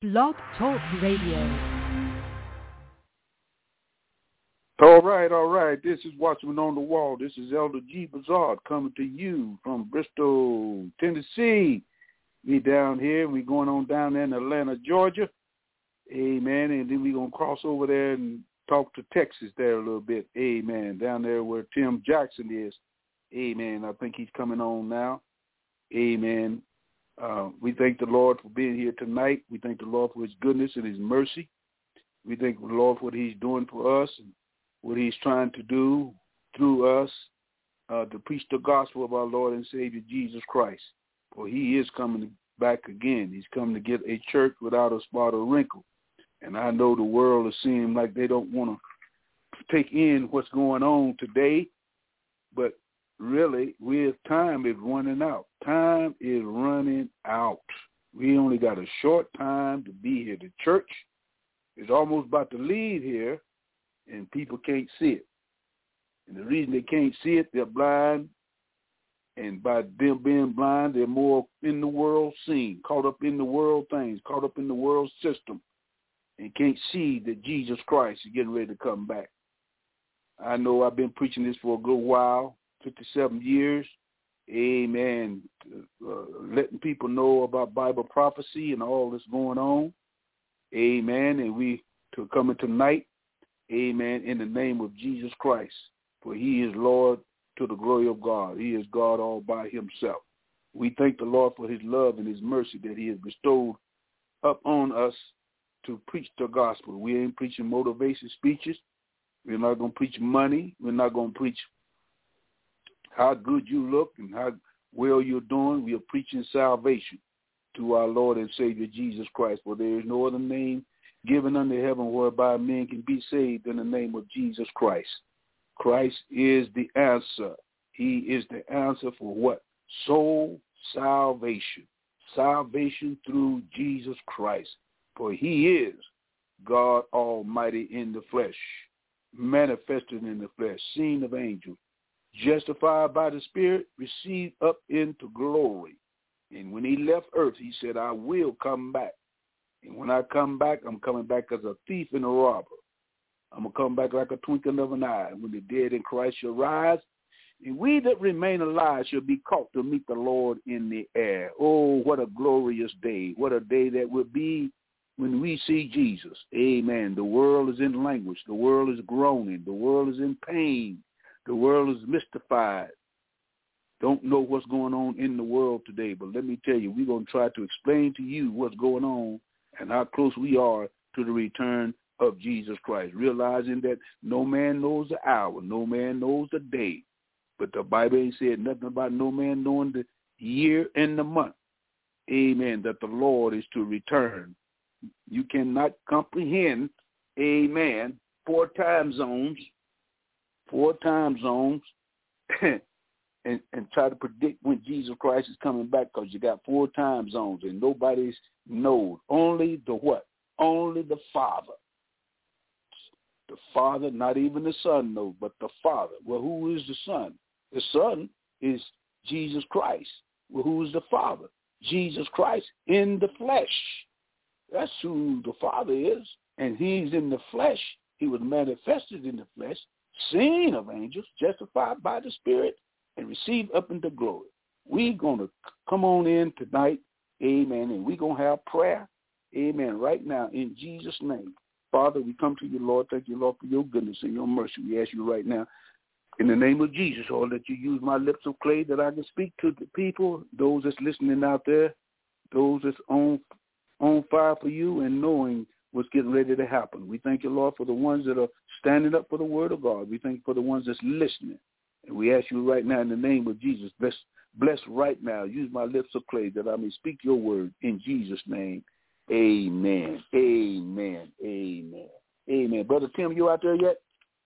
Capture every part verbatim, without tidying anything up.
Blog Talk Radio. All right, all right. This is Watchman on the Wall. This is Elder G. Bazard coming to you from Bristol, Tennessee. We down here. We going on down there in Atlanta, Georgia. Amen. And then we going to cross over there and talk to Texas there a little bit. Amen. Down there where Tim Jackson is. Amen. I think he's coming on now. Amen. Uh, we thank the Lord for being here tonight. We thank the Lord for his goodness and his mercy. We thank the Lord for what he's doing for us and what he's trying to do through us uh, to preach the gospel of our Lord and Savior Jesus Christ. For he is coming back again. He's coming to get a church without a spot or wrinkle. And I know the world is seeming like they don't want to take in what's going on today, but really, we time is running out. Time is running out. We only got a short time to be here. The church is almost about to leave here, and people can't see it. And the reason they can't see it, they're blind. And by them being blind, they're more in the world scene, caught up in the world things, caught up in the world system, and can't see that Jesus Christ is getting ready to come back. I know I've been preaching this for a good while. fifty-seven years, amen, uh, letting people know about Bible prophecy and all that's going on, amen, and we to coming tonight, amen, in the name of Jesus Christ, for he is Lord to the glory of God. He is God all by himself. We thank the Lord for his love and his mercy that he has bestowed up on us to preach the gospel. We ain't preaching motivation speeches. We're not going to preach money. We're not going to preach how good you look and how well you're doing. We are preaching salvation to our Lord and Savior Jesus Christ. For there is no other name given under heaven whereby men can be saved in the name of Jesus Christ. Christ is the answer. He is the answer for what? Soul salvation. Salvation through Jesus Christ. For he is God Almighty in the flesh, manifested in the flesh, seen of angels, justified by the Spirit, received up into glory. And when he left earth, he said, I will come back. And when I come back, I'm coming back as a thief and a robber. I'm going to come back like a twinkling of an eye. When the dead in Christ shall rise, and we that remain alive shall be caught to meet the Lord in the air. Oh, what a glorious day. What a day that will be when we see Jesus. Amen. The world is in language. The world is groaning. The world is in pain. The world is mystified. Don't know what's going on in the world today. But let me tell you, we're going to try to explain to you what's going on and how close we are to the return of Jesus Christ, realizing that no man knows the hour, no man knows the day. But the Bible ain't said nothing about no man knowing the year and the month. Amen, that the Lord is to return. You cannot comprehend, amen, four time zones, four time zones, and, and try to predict when Jesus Christ is coming back, because you got four time zones and nobody knows. Only the what? Only the Father. The Father, not even the Son knows, but the Father. Well, who is the Son? The Son is Jesus Christ. Well, who is the Father? Jesus Christ in the flesh. That's who the Father is. And he's in the flesh. He was manifested in the flesh, seen of angels, justified by the Spirit, and received up into glory. We're going to come on in tonight, amen, and we're going to have prayer, amen, right now in Jesus' name. Father, we come to you, Lord. Thank you, Lord, for your goodness and your mercy. We ask you right now, in the name of Jesus, Lord, that you use my lips of clay that I can speak to the people, those that's listening out there, those that's on, on fire for you and knowing what's getting ready to happen. We thank you, Lord, for the ones that are standing up for the word of God. We thank you for the ones that's listening. And we ask you right now in the name of Jesus, bless, bless right now. Use my lips of clay that I may speak your word in Jesus' name. Amen. Amen. Amen. Amen. Brother Tim, you out there yet?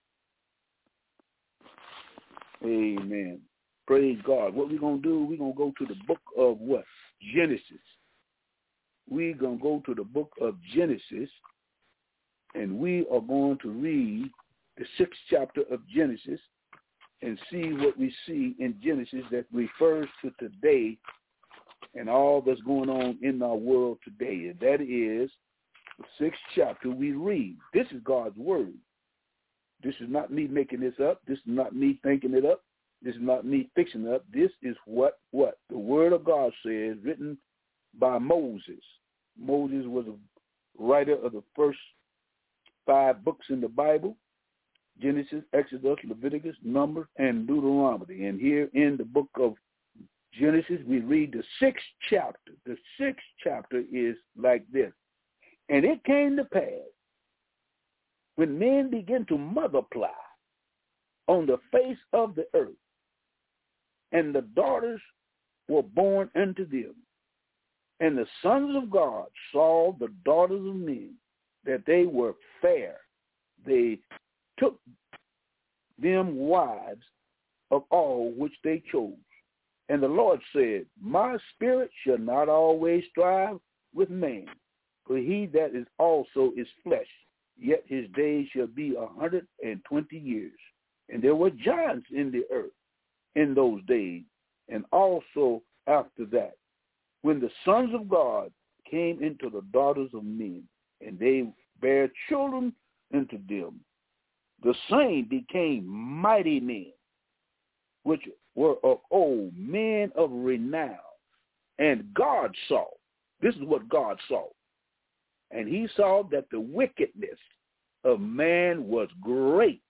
Amen. Praise God. What we're going to do, we're going to go to the book of what? Genesis. We're going to go to the book of Genesis, and we are going to read the sixth chapter of Genesis and see what we see in Genesis that refers to today and all that's going on in our world today. And that is the sixth chapter, we read. This is God's word. This is not me making this up. This is not me thinking it up. This is not me fixing it up. This is what, what the word of God says, written by Moses. Moses was a writer of the first five books in the Bible: Genesis, Exodus, Leviticus, Numbers, and Deuteronomy. And here in the book of Genesis, we read the sixth chapter. The sixth chapter is like this. And it came to pass, when men began to multiply on the face of the earth, and the daughters were born unto them, and the sons of God saw the daughters of men, that they were fair, they took them wives of all which they chose. And the Lord said, my spirit shall not always strive with man, for he that is also is flesh, yet his days shall be a hundred and twenty years. And there were giants in the earth in those days, and also after that, when the sons of God came into the daughters of men, and they bare children unto them, the same became mighty men, which were of old, men of renown. And God saw, this is what God saw, and he saw that the wickedness of man was great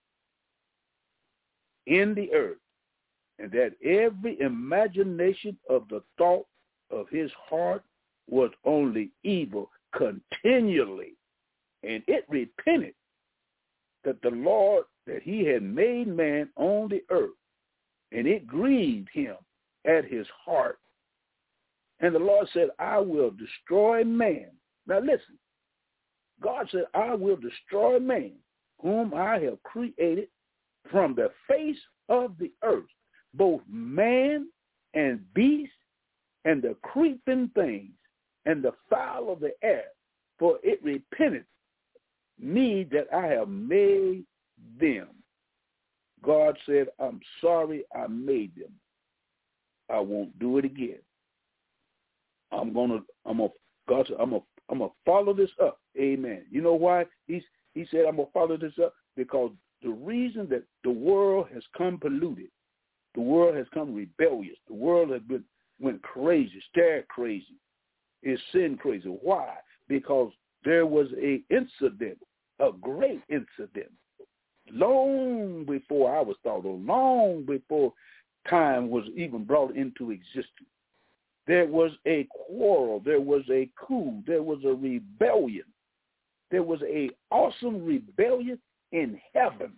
in the earth, and that every imagination of the thought of his heart was only evil continually. And it repented that the Lord, that he had made man on the earth, and it grieved him at his heart. And the Lord said, I will destroy man. Now listen, God said, I will destroy man, whom I have created from the face of the earth, both man and beast, and the creeping things, and the fowl of the air, for it repented me that I have made them. God said, I'm sorry I made them. I won't do it again. I'm gonna, I'm gonna, God said, I'm gonna, I'm gonna follow this up. Amen. You know why? He's, he said, I'm gonna follow this up because the reason that the world has come polluted, the world has come rebellious, the world has been went crazy, scared crazy, is sin crazy. Why? Because there was a incident, a great incident, long before I was thought of, long before time was even brought into existence. There was a quarrel, there was a coup, there was a rebellion. There was a awesome rebellion in heaven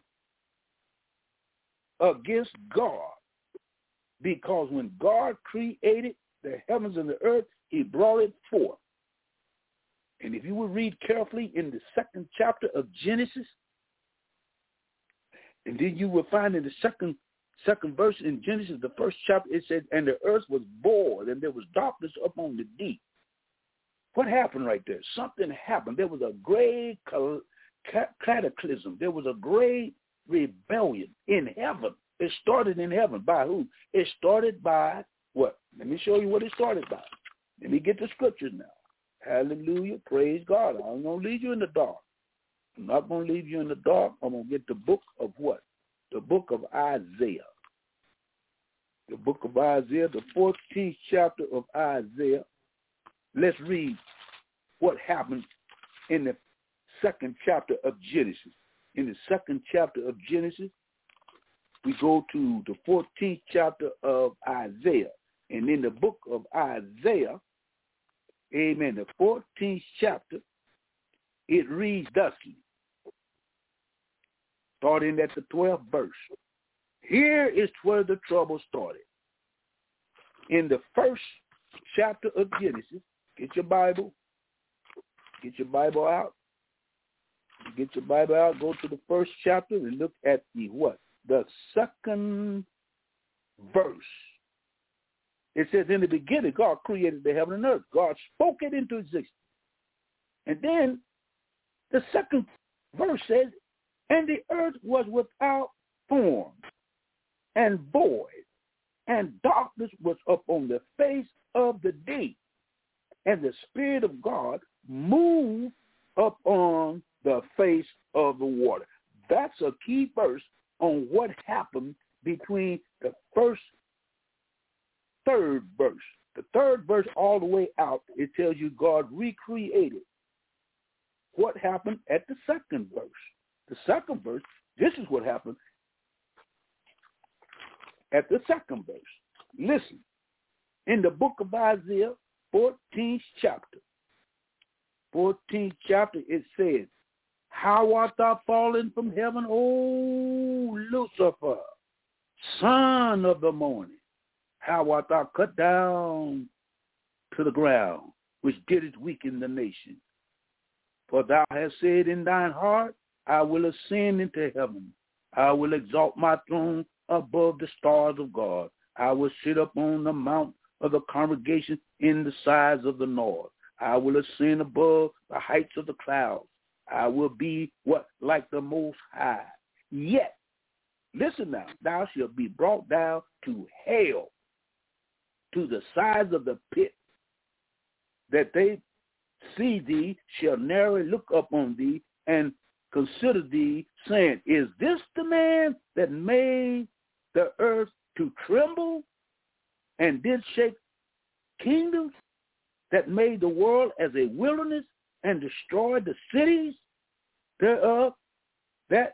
against God. Because when God created the heavens and the earth, he brought it forth. And if you will read carefully in the second chapter of Genesis, and then you will find in the second second verse in Genesis, the first chapter, it said, and the earth was void, and there was darkness upon the deep. What happened right there? Something happened. There was a great cataclysm. There was a great rebellion in heaven. It started in heaven. By who? It started by what? Let me show you what it started by. Let me get the scriptures now. Hallelujah. Praise God. I'm going to leave you in the dark. I'm not going to leave you in the dark. I'm going to get the book of what? The book of Isaiah. The book of Isaiah, the fourteenth chapter of Isaiah. Let's read what happened in the second chapter of Genesis. In the second chapter of Genesis, we go to the fourteenth chapter of Isaiah. And in the book of Isaiah, amen, the fourteenth chapter, it reads thusly, starting at the twelfth verse. Here is where the trouble started. In the first chapter of Genesis, get your Bible, get your Bible out, get your Bible out, go to the first chapter and look at the what? The second verse. It says, in the beginning, God created the heaven and earth. God spoke it into existence. And then the second verse says, and the earth was without form and void, and darkness was upon the face of the deep. And the Spirit of God moved up on the face of the water. That's a key verse on what happened between the first, third verse. The third verse all the way out, it tells you God recreated what happened at the second verse. The second verse, this is what happened at the second verse. Listen, in the book of Isaiah, fourteenth chapter, fourteenth chapter, it says, how art thou fallen from heaven, O Lucifer, son of the morning? How art thou cut down to the ground, which didst weaken the nation? For thou hast said in thine heart, I will ascend into heaven. I will exalt my throne above the stars of God. I will sit upon the mount of the congregation in the sides of the north. I will ascend above the heights of the clouds. I will be what? Like the Most High. Yet, listen now, thou shalt be brought down to hell, to the sides of the pit, that they see thee shall narrowly look upon thee and consider thee, saying, is this the man that made the earth to tremble and did shake kingdoms, that made the world as a wilderness and destroyed the cities thereof, that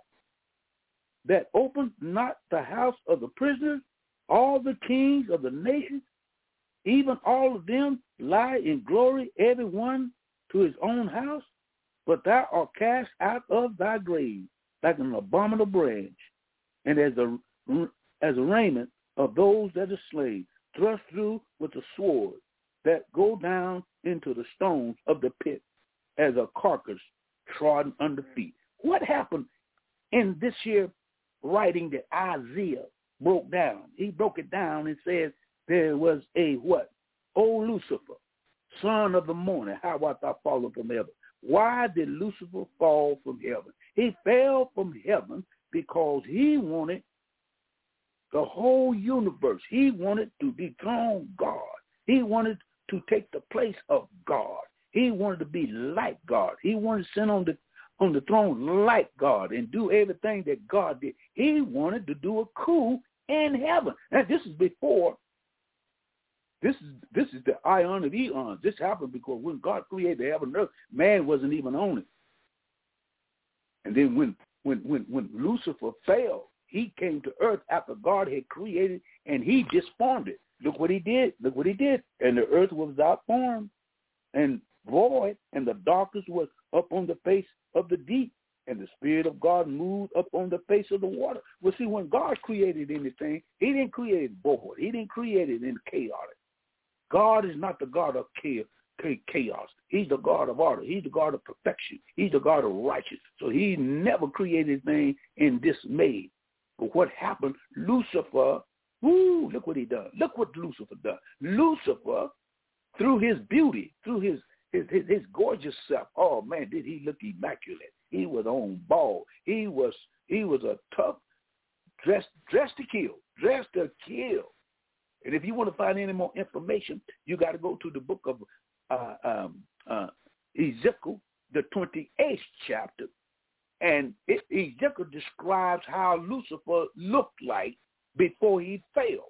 that opened not the house of the prisoners, all the kings of the nations, even all of them lie in glory, every one to his own house? But thou art cast out of thy grave like an abominable branch, and as a as a raiment of those that are slain, thrust through with a sword, that go down into the stones of the pit, as a carcass trodden under feet. What happened in this here writing that Isaiah broke down? He broke it down and said there was a what? O Lucifer, son of the morning, how art thou fallen from heaven? Why did Lucifer fall from heaven? He fell from heaven because he wanted the whole universe. He wanted to dethrone God. He wanted to take the place of God. He wanted to be like God. He wanted to sit on the on the throne like God and do everything that God did. He wanted to do a coup in heaven. Now, this is before, this is this is the ion of eons. This happened because when God created the heaven and earth, man wasn't even on it. And then when when when when Lucifer fell, he came to earth after God had created, and he disformed it. Look what he did. Look what he did. And the earth was without form and void, and the darkness was up on the face of the deep, and the Spirit of God moved up on the face of the water. Well, see, when God created anything, he didn't create it void. He didn't create it in chaotic. God is not the God of chaos. He's the God of order. He's the God of perfection. He's the God of righteousness. So he never created anything in dismay. But what happened, Lucifer, woo, look what he done. Look what Lucifer done. Lucifer, through his beauty, through his his, his, his gorgeous self, oh, man, did he look immaculate. He was on ball. He was he was a tough, dressed, dressed to kill, dressed to kill. And if you want to find any more information, you got to go to the book of uh, um, uh, Ezekiel, the twenty-eighth chapter. And it, Ezekiel describes how Lucifer looked like before he fell.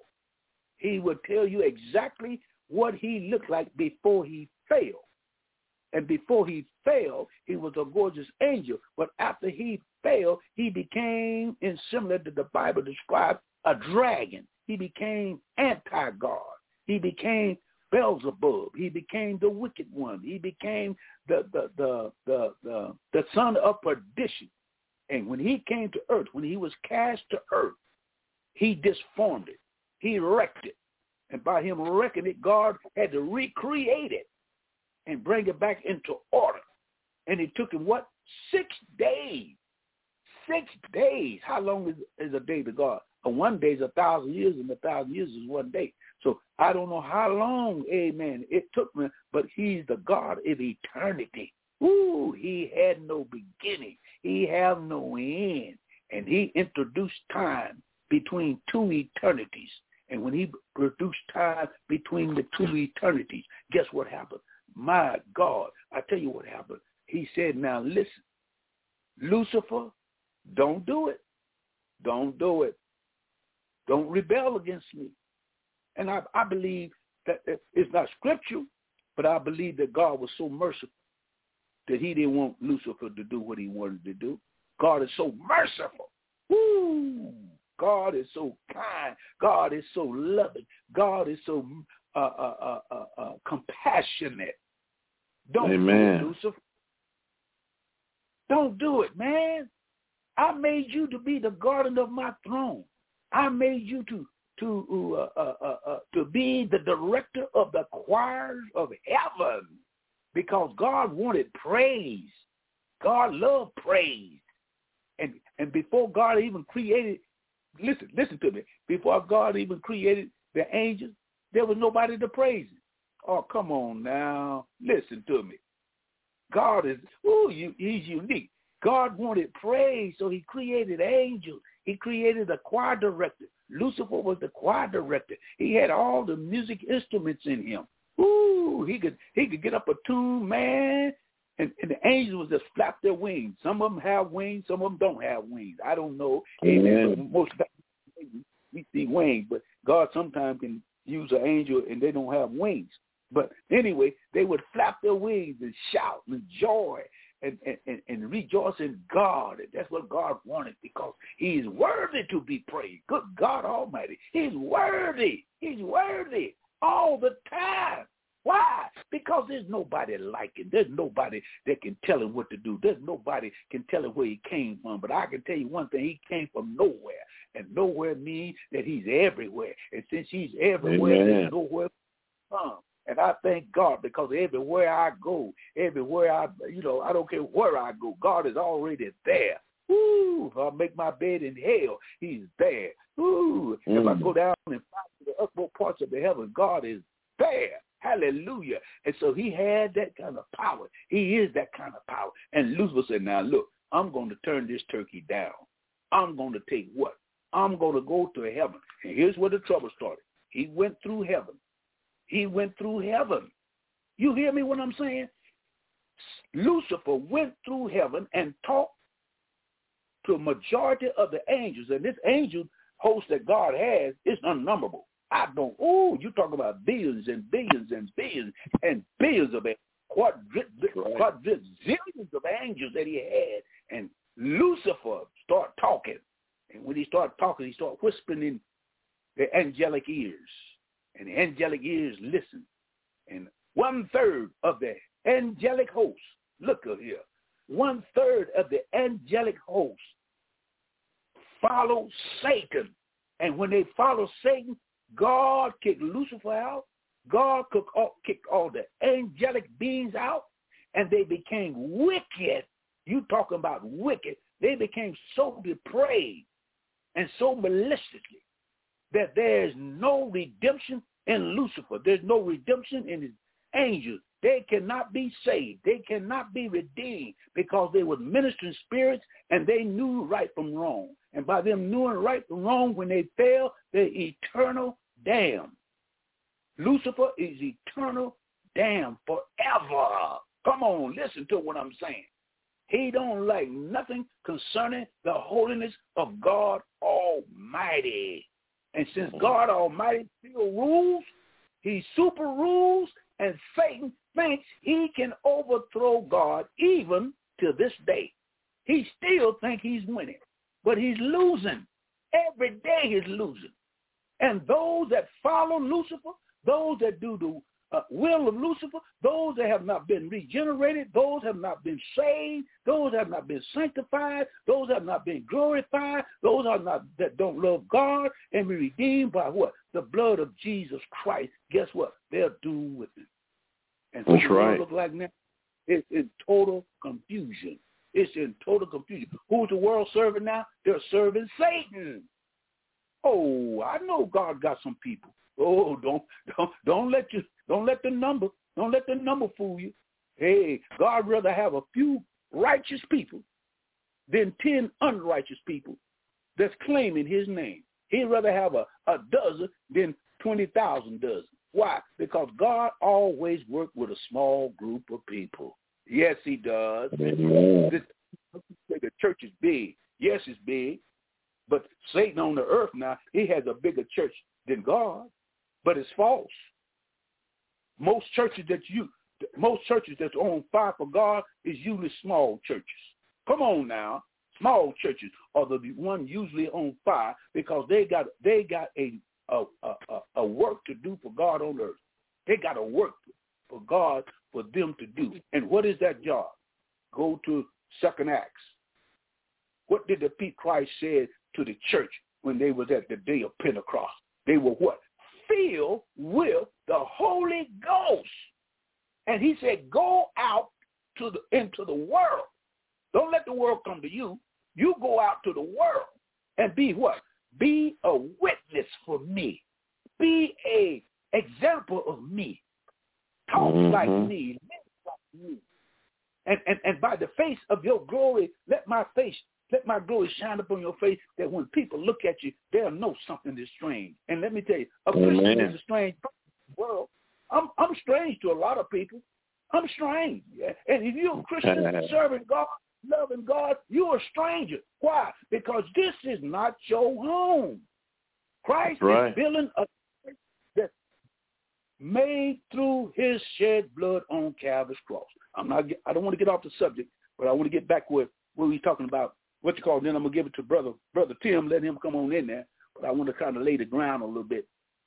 He would tell you exactly what he looked like before he fell. And before he fell, he was a gorgeous angel. But after he fell, he became, in similar to the Bible describes, a dragon. He became anti-God. He became Beelzebub. He became the wicked one. He became the the the the the, the son of perdition. And when he came to earth, when he was cast to earth, he disformed it. He wrecked it. And by him wrecking it, God had to recreate it and bring it back into order. And it took him, what? Six days. Six days. How long is, is a day to God? And one day is a thousand years, and a thousand years is one day. So I don't know how long, amen, it took me, but he's the God of eternity. Ooh, he had no beginning. He have no end. And he introduced time between two eternities. And when he produced time between the two eternities, guess what happened? My God, I tell you what happened. he said, now listen, Lucifer, don't do it. Don't do it. Don't rebel against me. And I, I believe that it's not scriptural, but I believe that God was so merciful that he didn't want Lucifer to do what he wanted to do. God is so merciful. Woo! God is so kind. God is so loving. God is so uh, uh, uh, uh, uh, compassionate. Don't Amen. do it, Lucifer. Don't do it, man. I made you to be the guardian of my throne. I made you to to uh, uh, uh, uh, to be the director of the choirs of heaven, because God wanted praise. God loved praise, and and before God even created, listen, listen to me. Before God even created the angels, there was nobody to praise him. Oh, come on now, listen to me. God is, ooh, you, he's unique. God wanted praise, so he created angels. He created a choir director. Lucifer was the choir director. He had all the music instruments in him. Ooh, he could he could get up a tune, man, and, and the angels just flap their wings. Some of them have wings, some of them don't have wings. I don't know. Amen. But most of the time we see wings, but God sometimes can use an angel and they don't have wings. But anyway, they would flap their wings and shout with joy and, and, and rejoice in God. And that's what God wanted, because he is worthy to be praised. Good God Almighty. He's worthy. He's worthy all the time. Why? Because there's nobody like him. There's nobody that can tell him what to do. There's nobody can tell him where he came from. But I can tell you one thing, he came from nowhere. And nowhere means that he's everywhere. And since he's everywhere, Amen. there's nowhere to come. And I thank God, because everywhere I go, everywhere I, you know, I don't care where I go, God is already there. Ooh, if I make my bed in hell, he's there. Ooh, mm. if I go down and find the upper parts of the heaven, God is there. Hallelujah. And so he had that kind of power. He is that kind of power. And Lucifer said, now look, I'm going to turn this turkey down. I'm going to take what? I'm going to go to heaven. And here's where the trouble started. He went through heaven. He went through heaven. You hear me what I'm saying? Lucifer went through heaven and talked to a majority of the angels. And this angel host that God has is unnumberable. I don't, oh, you talk about billions and billions and billions and billions of quadrillions of angels that he had. And Lucifer started talking. And when he started talking, he started whispering in the angelic ears. And the angelic ears listen. And one third of the angelic host, look at here, one third of the angelic host follow Satan. And when they follow Satan, God kicked Lucifer out. God kicked all the angelic beings out, and they became wicked. You talking about wicked. They became so depraved and so maliciously that there's no redemption in Lucifer. There's no redemption in his angels. They cannot be saved. They cannot be redeemed, because they were ministering spirits and they knew right from wrong. And by them knowing right from wrong, when they fell, they're eternal damned. Lucifer is eternal damned forever. Come on, listen to what I'm saying. He don't like nothing concerning the holiness of God Almighty. And since God Almighty still rules, he super rules, and Satan thinks he can overthrow God even to this day. He still thinks he's winning, but he's losing. Every day he's losing. And those that follow Lucifer, those that do the uh, will of Lucifer, those that have not been regenerated, those have not been saved, those have not been sanctified, those have not been glorified, those are not that don't love God and be redeemed by what? The blood of Jesus Christ. Guess what? They're doomed with it. And so that's right. Look like now, it's in total confusion. It's in total confusion. Who's the world serving now? They're serving Satan. Oh, I know God got some people. Oh, don't don't don't let you don't let the number don't let the number fool you. Hey, God rather have a few righteous people than ten unrighteous people that's claiming his name. He'd rather have a, a dozen than twenty thousand dozen. Why? Because God always worked with a small group of people. Yes, he does. Amen. This, the church is big. Yes, it's big. But Satan on the earth now, he has a bigger church than God. But it's false. Most churches that you, most churches that's on fire for God is usually small churches. Come on now. Small churches are the one usually on fire because they got they got a a, a a work to do for God on earth. They got a work for God for them to do. And what is that job? Go to Second Acts. What did the Pete Christ say to the church when they was at the day of Pentecost? They were what? Filled with the Holy Ghost. And he said, go out to the into the world. Don't let the world come to you. You go out to the world and be what? Be a witness for me. Be a example of me. Talk mm-hmm. like me. Live like me. And, and and by the face of your glory, let my face, let my glory shine upon your face, that when people look at you, they'll know something is strange. And let me tell you, a Christian Amen. Is a strange world. I'm I'm strange to a lot of people. I'm strange. And if you're a Christian serving God, loving God, you're a stranger. Why? Because this is not your home. Christ right. is building a church that's made through his shed blood on Calvary's cross. I'm not. I don't want to get off the subject, but I want to get back with what we're talking about. What you call? Then I'm gonna give it to brother brother Tim. Let him come on in there. But I want to kind of lay the ground a little bit.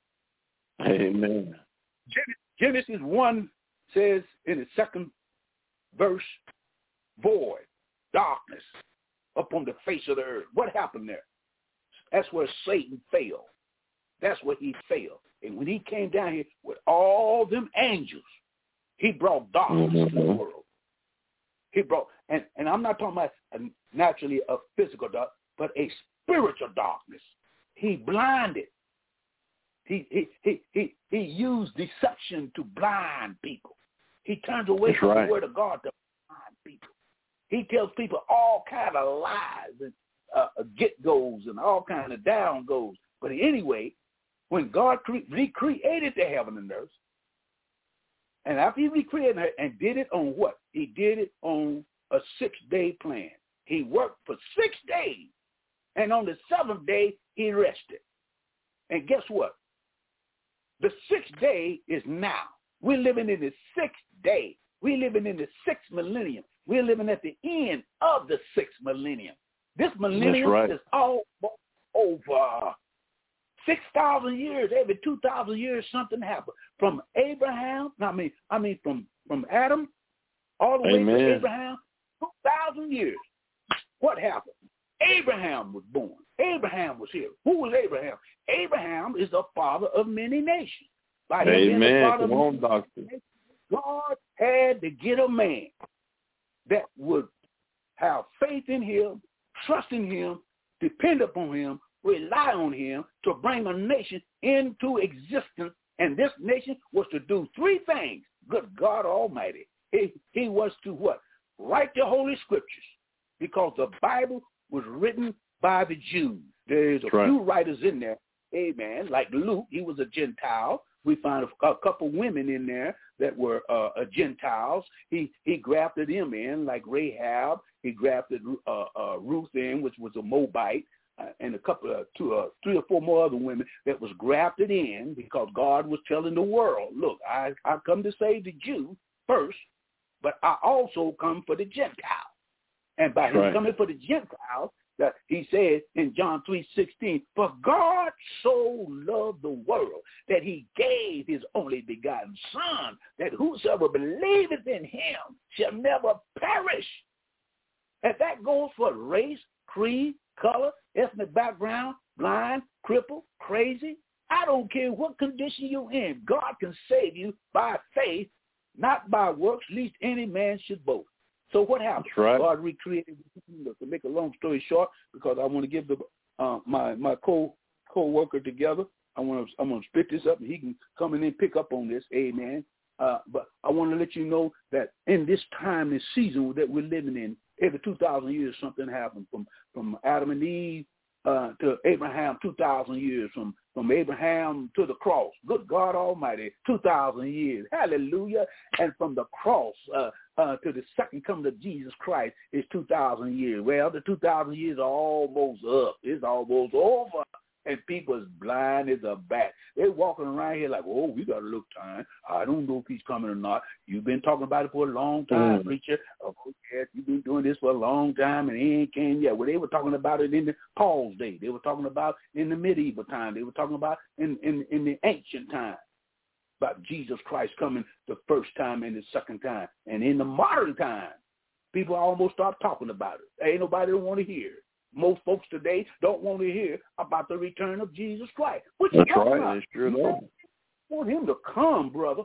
Amen. Genesis one says in the second verse, void, darkness upon the face of the earth. What happened there? That's where Satan failed. That's where he failed. And when he came down here with all them angels, he brought darkness mm-hmm. to the world. He brought, and, and I'm not talking about a, naturally a physical dark, but a spiritual darkness. He blinded. He he he he, he used deception to blind people. He turns away That's from right. the word of God to blind people. He tells people all kind of lies and uh, get-goes and all kind of down-goes. But anyway, when God cre- recreated the heaven and earth, and after he recreated it and did it on what? He did it on a six-day plan. He worked for six days, and on the seventh day, he rested. And guess what? The sixth day is now. We're living in the sixth day. We're living in the sixth millennium. We're living at the end of the sixth millennium. This millennium right. is all over. six thousand years, every two thousand years, something happened. From Abraham, I mean, I mean from, from Adam all the Amen. way to Abraham, two thousand years. What happened? Abraham was born. Abraham was here. Who was Abraham? Abraham is the father of many nations. By him being the father Come on, doctor. God had to get a man that would have faith in him, trust in him, depend upon him, rely on him to bring a nation into existence. And this nation was to do three things. Good God Almighty. He, he was to what? Write the Holy Scriptures, because the Bible was written by the Jews. There's a That's few right. writers in there, amen, like Luke. He was a Gentile. We find a, a couple women in there that were uh, uh, Gentiles. He he grafted them in, like Rahab. He grafted uh, uh, Ruth in, which was a Moabite, uh, and a couple of two, uh, three or four more other women that was grafted in, because God was telling the world, look, I, I come to save the Jew first, but I also come for the Gentile. And by him right. coming for the Gentiles, that he said in John three sixteen, for God so loved the world that he gave his only begotten Son, that whosoever believeth in him shall never perish. And that goes for race, creed, color, ethnic background, blind, crippled, crazy. I don't care what condition you're in. God can save you by faith, not by works, lest any man should boast. So what happened? Right. God recreated. To make a long story short, because I want to give the uh, my my co co-worker together. I want to I'm going to split this up, and he can come in and pick up on this. Amen. Uh, but I want to let you know that in this time, this season that we're living in, every two thousand years something happened. From from Adam and Eve uh, to Abraham, two thousand years. From from Abraham to the cross. Good God Almighty, two thousand years. Hallelujah. And from the cross, uh, uh, to the second coming of Jesus Christ is two thousand years. Well, the two thousand years are almost up. It's almost over. And people is blind as a bat. They're walking around here like, oh, we got to look time. I don't know if he's coming or not. You've been talking about it for a long time, mm. preacher. Oh, yes, you've been doing this for a long time, and he ain't came yet. Well, they were talking about it in the Paul's day. They were talking about in the medieval time. They were talking about in, in, in the ancient time about Jesus Christ coming the first time and the second time. And in the modern time, people almost start talking about it. Ain't nobody don't want to hear it. Most folks today don't want to hear about the return of Jesus Christ. What you That's right. About? That's true. You want him to come, brother.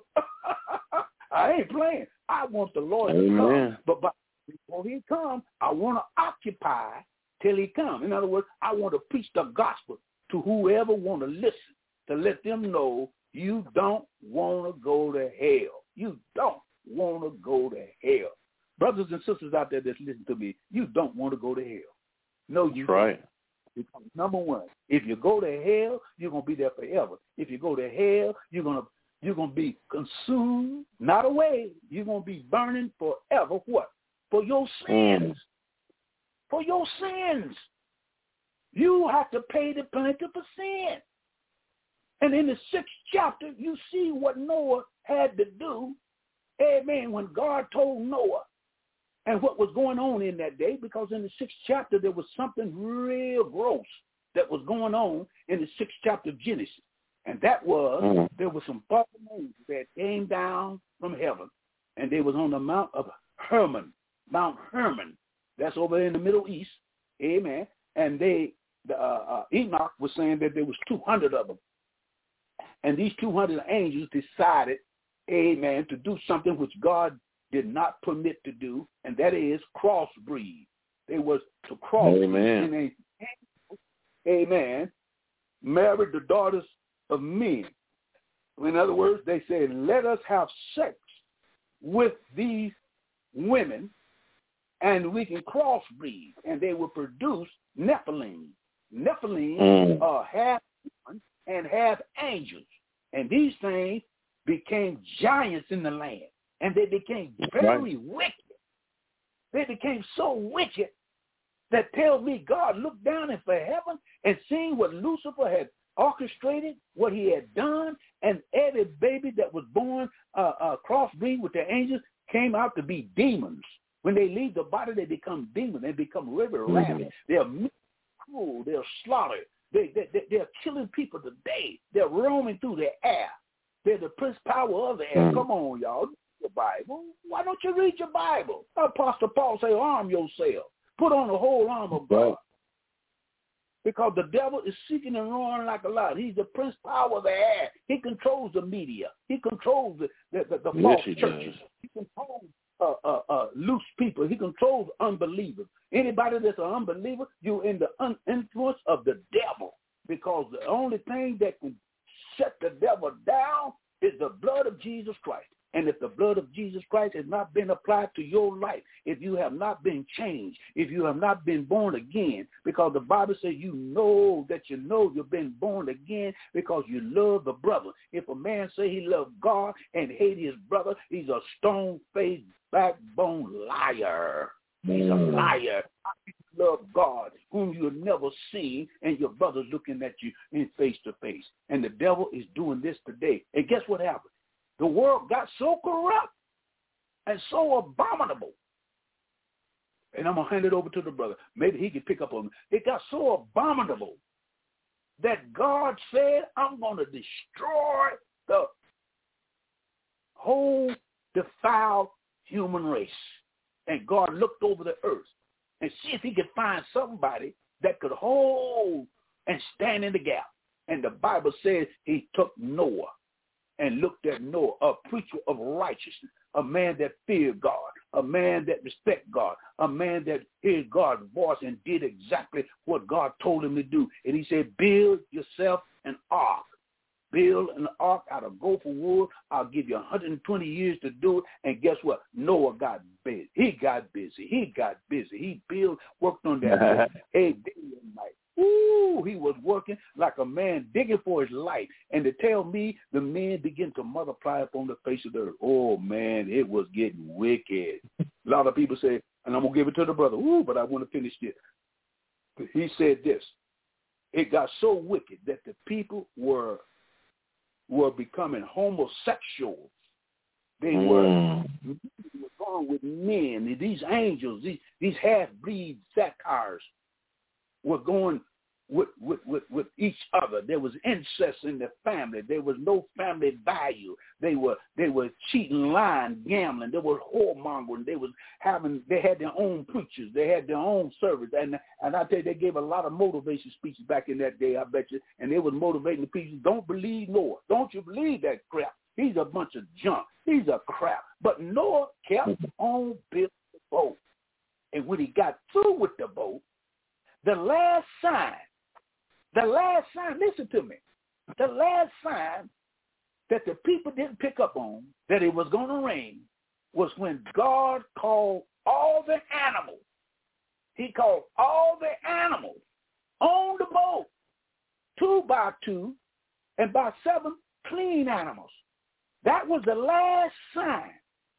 I ain't playing. I want the Lord Amen. to come. But, but before he come, I want to occupy till he come. In other words, I want to preach the gospel to whoever want to listen, to let them know you don't want to go to hell. You don't want to go to hell. Brothers and sisters out there that listen to me, you don't want to go to hell. No, you That's right. Because number one, if you go to hell, you're gonna be there forever. If you go to hell, you're gonna you're gonna be consumed, not away. You're gonna be burning forever. What? For your sins. Mm. For your sins. You have to pay the penalty for sin. And in the sixth chapter, you see what Noah had to do. Amen. When God told Noah. And what was going on in that day, because in the sixth chapter, there was something real gross that was going on in the sixth chapter of Genesis. And that was, mm-hmm. there was some fallen angels that came down from heaven, and they was on the Mount of Hermon, Mount Hermon. That's over in the Middle East. Amen. And they, uh, uh, Enoch was saying that there was two hundred of them. And these two hundred angels decided, amen, to do something which God did not permit to do, and that is crossbreed. They was to crossbreed. Amen. And they, amen, married the daughters of men. In other words, they said, let us have sex with these women, and we can crossbreed, and they will produce Nephilim. Nephilim mm. are half human and half angels, and these things became giants in the land. And they became very right. wicked. They became so wicked that tells me God looked down into heaven and seen what Lucifer had orchestrated, what he had done, and every baby that was born uh, uh, crossbreed with the angels came out to be demons. When they leave the body, they become demons. They become river rabbits. Mm-hmm. They're cruel. They're slaughtered. They, they, they, they're killing people today. They're roaming through the air. They're the prince power of the air. Mm-hmm. Come on, y'all. Your Bible. Why don't you read your Bible? Apostle Paul say, arm yourself. Put on the whole armor of God. Because the devil is seeking and roaring like a lion. He's the prince power of the air. He controls the media. He controls the, the, the, the false yes, he churches. Does. He controls uh, uh, uh, loose people. He controls unbelievers. Anybody that's an unbeliever, you're in the un- influence of the devil. Because the only thing that can shut the devil down is the blood of Jesus Christ. And if the blood of Jesus Christ has not been applied to your life, if you have not been changed, if you have not been born again, because the Bible says you know that you know you've been born again because you love the brother. If a man say he loves God and hate his brother, he's a stone-faced, backbone liar. He's a liar. You love God, whom you have never seen, and your brother's looking at you in face to face. And the devil is doing this today. And guess what happened? The world got so corrupt and so abominable. And I'm going to hand it over to the brother. Maybe he can pick up on it. It got so abominable that God said, I'm going to destroy the whole defiled human race. And God looked over the earth and see if he could find somebody that could hold and stand in the gap. And the Bible says he took Noah. And looked at Noah, a preacher of righteousness, a man that feared God, a man that respected God, a man that heard God's voice and did exactly what God told him to do. And he said, build yourself an ark. Build an ark out of gopher wood. I'll give you one hundred twenty years to do it. And guess what? Noah got busy. He got busy. He got busy. He built, worked on that a day and night. Ooh, he was working like a man digging for his life. And to tell me the men begin to multiply upon the face of the earth. Oh, man, it was getting wicked. A lot of people say, and I'm going to give it to the brother, ooh, but I want to finish this. He said this. It got so wicked that the people were were becoming homosexuals. They mm. were, were going with men. These angels, these, these half-breed satires were going with, with, with, with each other. There was incest in the family. There was no family value. They were they were cheating, lying, gambling. They were whoremongering. They was having they had their own preachers. They had their own service. And and I tell you, they gave a lot of motivation speeches back in that day, I bet you. And they was motivating the people. Don't believe Noah. Don't you believe that crap. He's a bunch of junk. He's a crap. But Noah kept on building the boat. And when he got through with the boat, the last sign, the last sign, listen to me, the last sign that the people didn't pick up on that it was going to rain was when God called all the animals. He called all the animals on the boat, two by two, and by seven clean animals. That was the last sign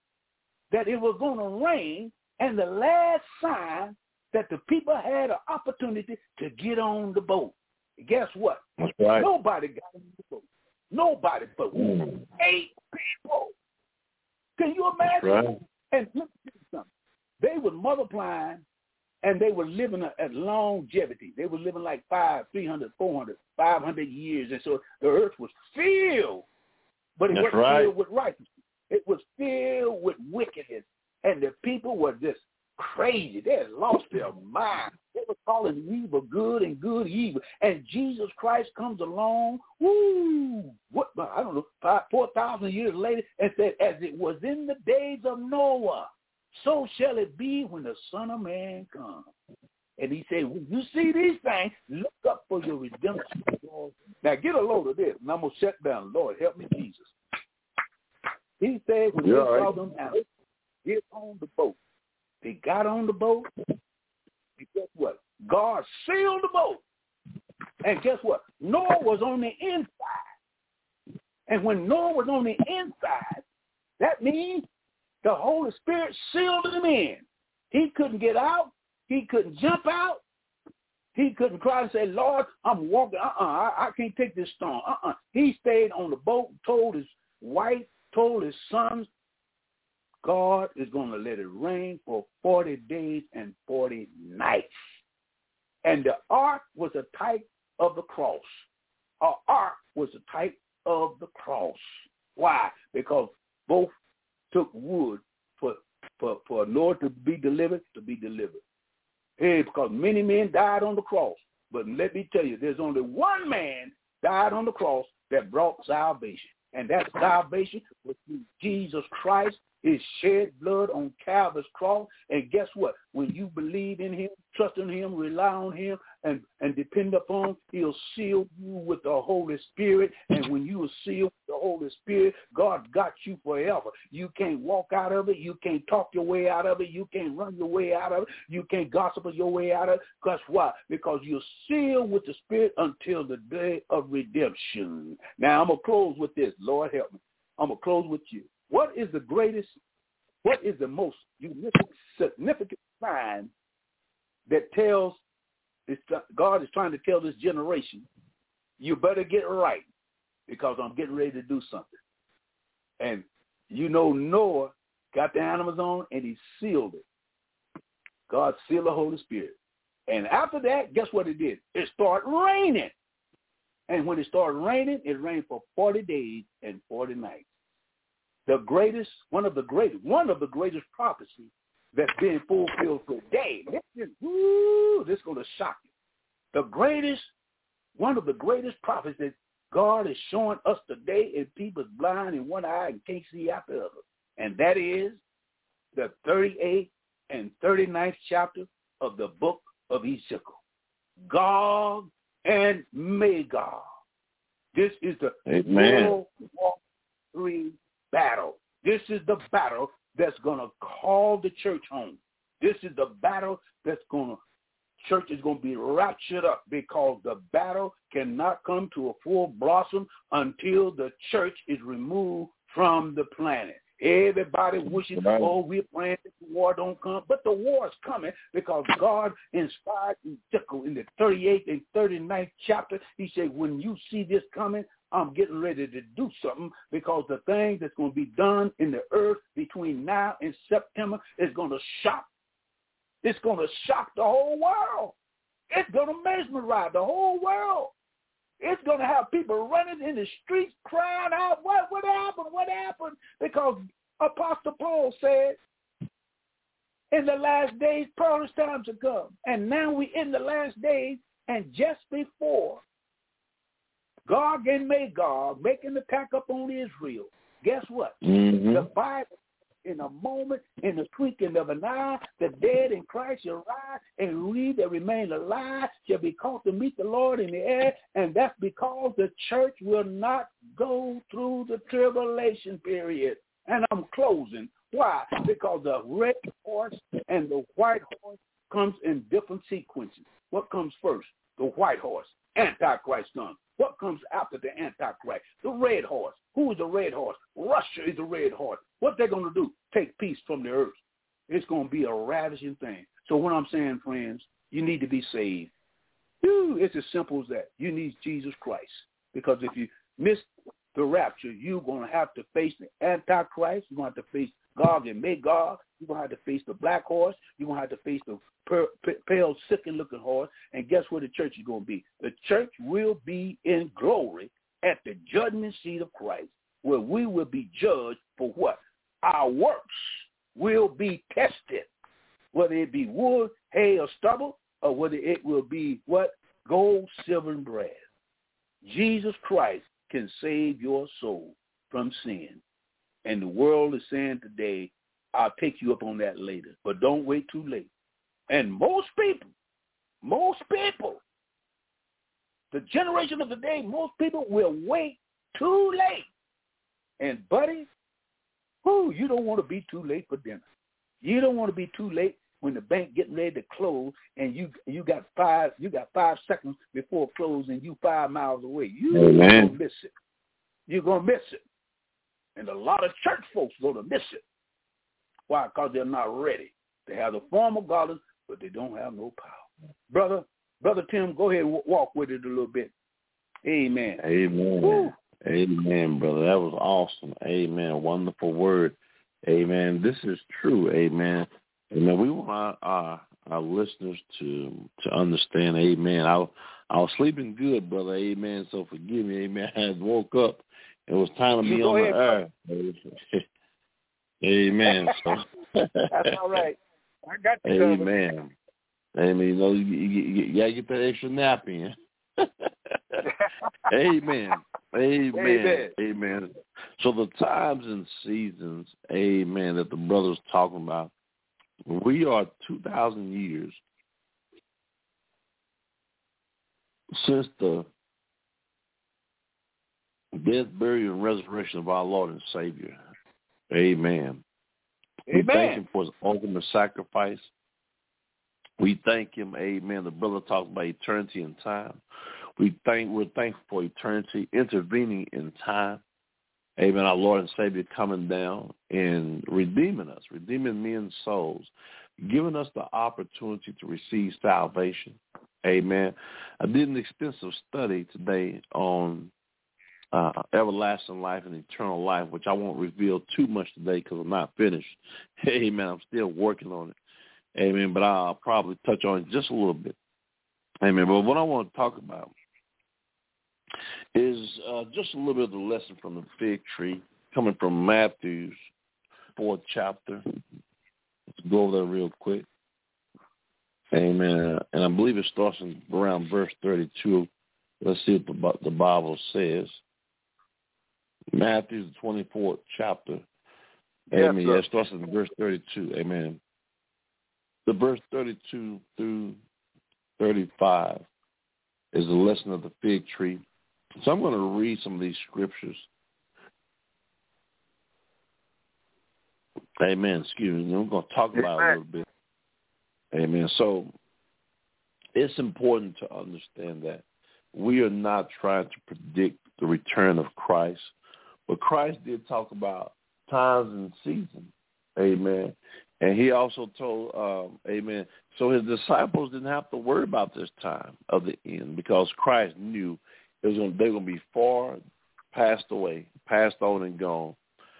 that it was going to rain, and the last sign that the people had an opportunity to get on the boat. Guess what? That's right. Nobody got on the boat. Nobody but mm. eight people. Can you imagine? That's right. And let me tell you something. They were multiplying, and they were living at longevity. They were living like five, three hundred, four hundred, five hundred years, and so the earth was filled, but it That's wasn't right. filled with righteousness. It was filled with wickedness, and the people were just crazy. They had lost their mind. They were calling evil good and good evil. And Jesus Christ comes along, woo, what, I don't know, five, four thousand years later, and said, as it was in the days of Noah, so shall it be when the Son of Man comes. And he said, when you see these things, look up for your redemption. Now get a load of this, and I'm going to shut down. Lord, help me, Jesus. He said, when yeah, they right. saw them out, get on the boat. They got on the boat, and guess what? God sealed the boat. And guess what? Noah was on the inside. And when Noah was on the inside, that means the Holy Spirit sealed him in. He couldn't get out. He couldn't jump out. He couldn't cry and say, Lord, I'm walking. Uh-uh, I, I can't take this storm. Uh-uh. He stayed on the boat, told his wife, told his sons, God is going to let it rain for forty days and forty nights. And the ark was a type of the cross. Our ark was a type of the cross. Why? Because both took wood for, for, for Noah to be delivered, to be delivered. Hey, because many men died on the cross. But let me tell you, there's only one man died on the cross that brought salvation. And that salvation was through Jesus Christ, his shed blood on Calvary's cross. And guess what? When you believe in him, trust in him, rely on him, and, and depend upon him, he'll seal you with the Holy Spirit. And when you are sealed with the Holy Spirit, God got you forever. You can't walk out of it. You can't talk your way out of it. You can't run your way out of it. You can't gossip your way out of it. Because why? Because you're sealed with the Spirit until the day of redemption. Now, I'm going to close with this. Lord, help me. I'm going to close with you. What is the greatest, what is the most significant sign that tells, God is trying to tell this generation, you better get right because I'm getting ready to do something. And you know Noah got the animals on and he sealed it. God sealed the Holy Spirit. And after that, guess what it did? It started raining. And when it started raining, it rained for forty days and forty nights. The greatest, one of the greatest, one of the greatest prophecies that's being fulfilled today. This, woo, this is going to shock you. The greatest, one of the greatest prophecies that God is showing us today, and people's blind in one eye and can't see out the other. And that is the thirty-eighth and thirty-ninth chapter of the book of Ezekiel. Gog and Magog. This is the World War Three battle. This is the battle that's going to call the church home. This is the battle that's going to church is going to be raptured up because the battle cannot come to a full blossom until the church is removed from the planet. Everybody wishes, right. oh, we're praying that the war don't come. But the war is coming because God inspired Ezekiel in the thirty-eighth and thirty-ninth chapter. He said, when you see this coming, I'm getting ready to do something because the thing that's going to be done in the earth between now and September is going to shock. It's going to shock the whole world. It's going to mesmerize the whole world. It's going to have people running in the streets crying out, what, what happened, what happened? Because Apostle Paul said, in the last days, perilous times to come. And now we're in the last days, and just before Gog and Magog making the attack up on Israel, guess what? Mm-hmm. The Bible, in a moment, in the twinkling of an eye, the dead in Christ shall rise, and we that remain alive shall be caught to meet the Lord in the air, and that's because the church will not go through the tribulation period. And I'm closing. Why? Because the red horse and the white horse comes in different sequences. What comes first? The white horse. Antichrist comes. What comes after the Antichrist? The red horse. Who is the red horse? Russia is the red horse. What they're going to do? Take peace from the earth. It's going to be a ravishing thing. So what I'm saying, friends, you need to be saved. Whew, it's as simple as that. You need Jesus Christ. Because if you miss the rapture, you're going to have to face the Antichrist. You're going to have to face Gog and Magog. You're going to have to face the black horse. You're going to have to face the pale, sick-looking horse. And guess where the church is going to be? The church will be in glory at the judgment seat of Christ, where we will be judged for what? Our works will be tested, whether it be wood, hay, or stubble, or whether it will be what? Gold, silver, and brass. Jesus Christ can save your soul from sin. And the world is saying today, I'll take you up on that later. But don't wait too late. And most people, most people, the generation of today, most people will wait too late. And buddy, whoo, you don't want to be too late for dinner. You don't want to be too late when the bank getting ready to close and you you got five you got five seconds before close and you five miles away. You're gonna miss it. You're gonna miss it. And a lot of church folks gonna miss it. Why? Because they're not ready. They have the form of godliness, but they don't have no power. Brother, Brother Tim, go ahead and walk with it a little bit. Amen. Amen. Woo. Amen, brother. That was awesome. Amen. Wonderful word. Amen. This is true. Amen. Amen. We want our, our, our listeners to to understand. Amen. I, I was sleeping good, brother. Amen. So forgive me. Amen. I had woke up. It was time to be on the air. Amen. So that's all right. I got you. Amen. Covered. Amen. You know, you, you, you gotta get that extra nap in. Amen. Amen. Amen. Amen. So the times and seasons, amen, that the brother's talking about, we are two thousand years since the death, burial, and resurrection of our Lord and Savior. Amen. Amen. We thank him for his ultimate sacrifice. We thank him, amen. The brother talks about eternity and time. We thank, we're thankful for eternity intervening in time. Amen. Our Lord and Savior coming down and redeeming us, redeeming men's souls, giving us the opportunity to receive salvation. Amen. I did an extensive study today on uh, everlasting life and eternal life, which I won't reveal too much today because I'm not finished. Amen. I'm still working on it. Amen. But I'll probably touch on it just a little bit. Amen. But what I want to talk about is uh, just a little bit of the lesson from the fig tree coming from Matthew's fourth chapter. Let's go over that real quick. Amen. And I believe it starts in around verse thirty-two. Let's see what the Bible says. Matthew's twenty-fourth chapter. Amen. Yes, yeah, it starts in verse thirty-two. Amen. The verse thirty-two through thirty-five is the lesson of the fig tree. So I'm going to read some of these scriptures. Amen. Excuse me. I'm going to talk about Amen. it a little bit. Amen. So it's important to understand that we are not trying to predict the return of Christ, but Christ did talk about times and seasons. Amen. And he also told, um, amen, so his disciples didn't have to worry about this time of the end because Christ knew it was gonna, they were going to be far passed away, passed on and gone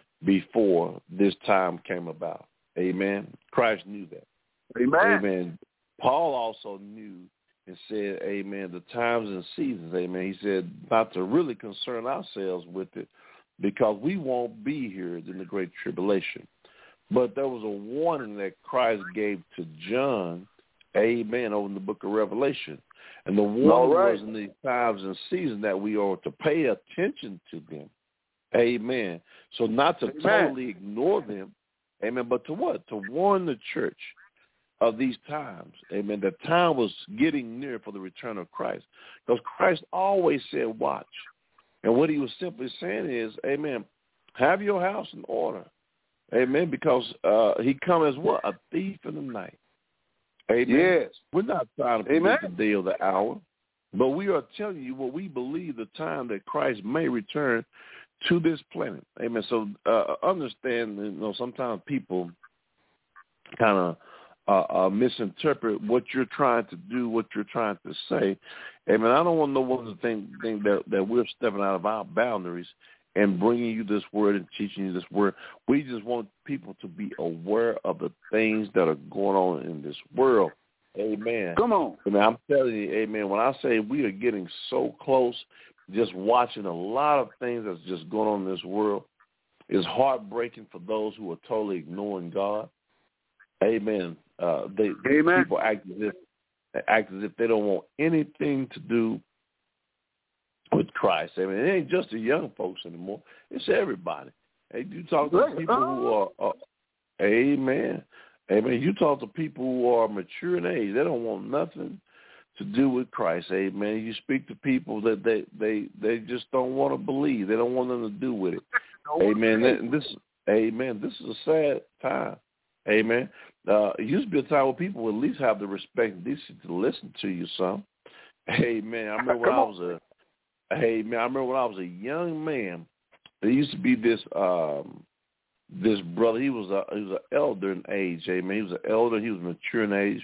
before this time came about. Amen. Christ knew that. Amen. Amen. Paul also knew and said, amen, the times and seasons, amen. He said not to really concern ourselves with it because we won't be here in the Great Tribulation. But there was a warning that Christ gave to John, amen, over in the book of Revelation. And the warning right. was in these times and seasons that we are to pay attention to them. Amen. So not to Amen. totally ignore them, amen, but to what? To warn the church of these times. Amen. The time was getting near for the return of Christ. Because Christ always said, watch. And what he was simply saying is, amen, have your house in order. Amen. Because uh, he comes as what? A thief in the night. Amen. Yes. We're not trying to predict Amen. the day or the hour, but we are telling you what we believe the time that Christ may return to this planet. Amen. So uh, understand, you know, sometimes people kind of uh, uh, misinterpret what you're trying to do, what you're trying to say. Amen. I don't want no one to think, think that, that we're stepping out of our boundaries and bringing you this word and teaching you this word. We just want people to be aware of the things that are going on in this world. Amen. Come on. I mean, I'm telling you, amen, when I say we are getting so close, just watching a lot of things that's just going on in this world, is heartbreaking for those who are totally ignoring God. Amen. Uh, they, Amen. People act as if act as if they don't want anything to do with Christ. I mean, it ain't just the young folks anymore. It's everybody. Hey, you talk to people who are, uh, amen, amen. You talk to people who are mature in age. They don't want nothing to do with Christ. Amen. You speak to people that they they, they just don't want to believe. They don't want nothing to do with it. Amen. And this, amen. This is a sad time. Amen. Uh, it used to be a time where people would at least have the respect and decency to listen to you some. Amen. I remember when I was a Hey man, I remember when I was a young man. There used to be this um, this brother. He was a he was an elder in age. Hey man, he was an elder. He was mature in age,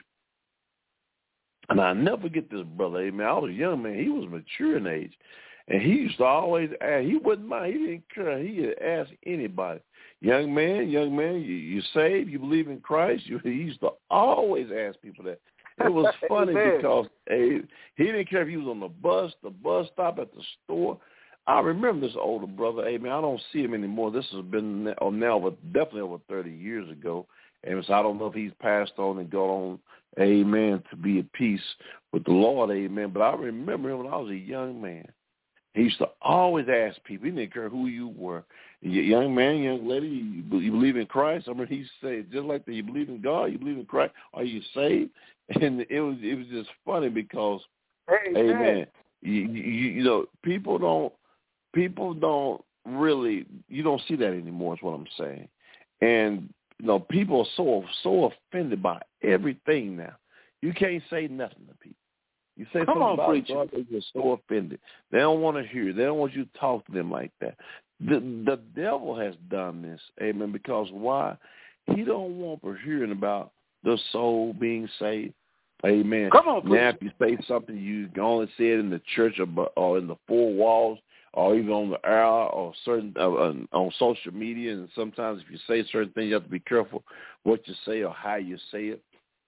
and I never forget this brother. Hey man, I was a young man. He was mature in age, and he used to always ask. He wouldn't mind. He didn't care. He would ask anybody, young man, young man, you you saved? You believe in Christ? You, he used to always ask people that. It was funny because hey, he didn't care if he was on the bus, the bus stop, at the store. I remember this older brother. Hey, man, I don't see him anymore. This has been now, over, definitely over thirty years ago. And so I don't know if he's passed on and gone on, amen, to be at peace with the Lord, amen. But I remember him when I was a young man. He used to always ask people. He didn't care who you were. Young man, young lady, you, you believe in Christ? I mean, he said just like that. You believe in God? You believe in Christ? Are you saved? And it was it was just funny because, hey, amen, you, you, you know, people don't people don't really, you don't see that anymore is what I'm saying. And, you know, people are so so offended by everything now. You can't say nothing to people. You say Come something on, about preacher. God, they're just so offended. They don't want to hear. They don't want you to talk to them like that. The the devil has done this, amen, because why? He don't want for hearing about the soul being saved. Amen. Come on, preacher. Now, if you say something, you can only say it in the church or, or in the four walls or even on the air or certain uh, on, on social media. And sometimes if you say certain things, you have to be careful what you say or how you say it.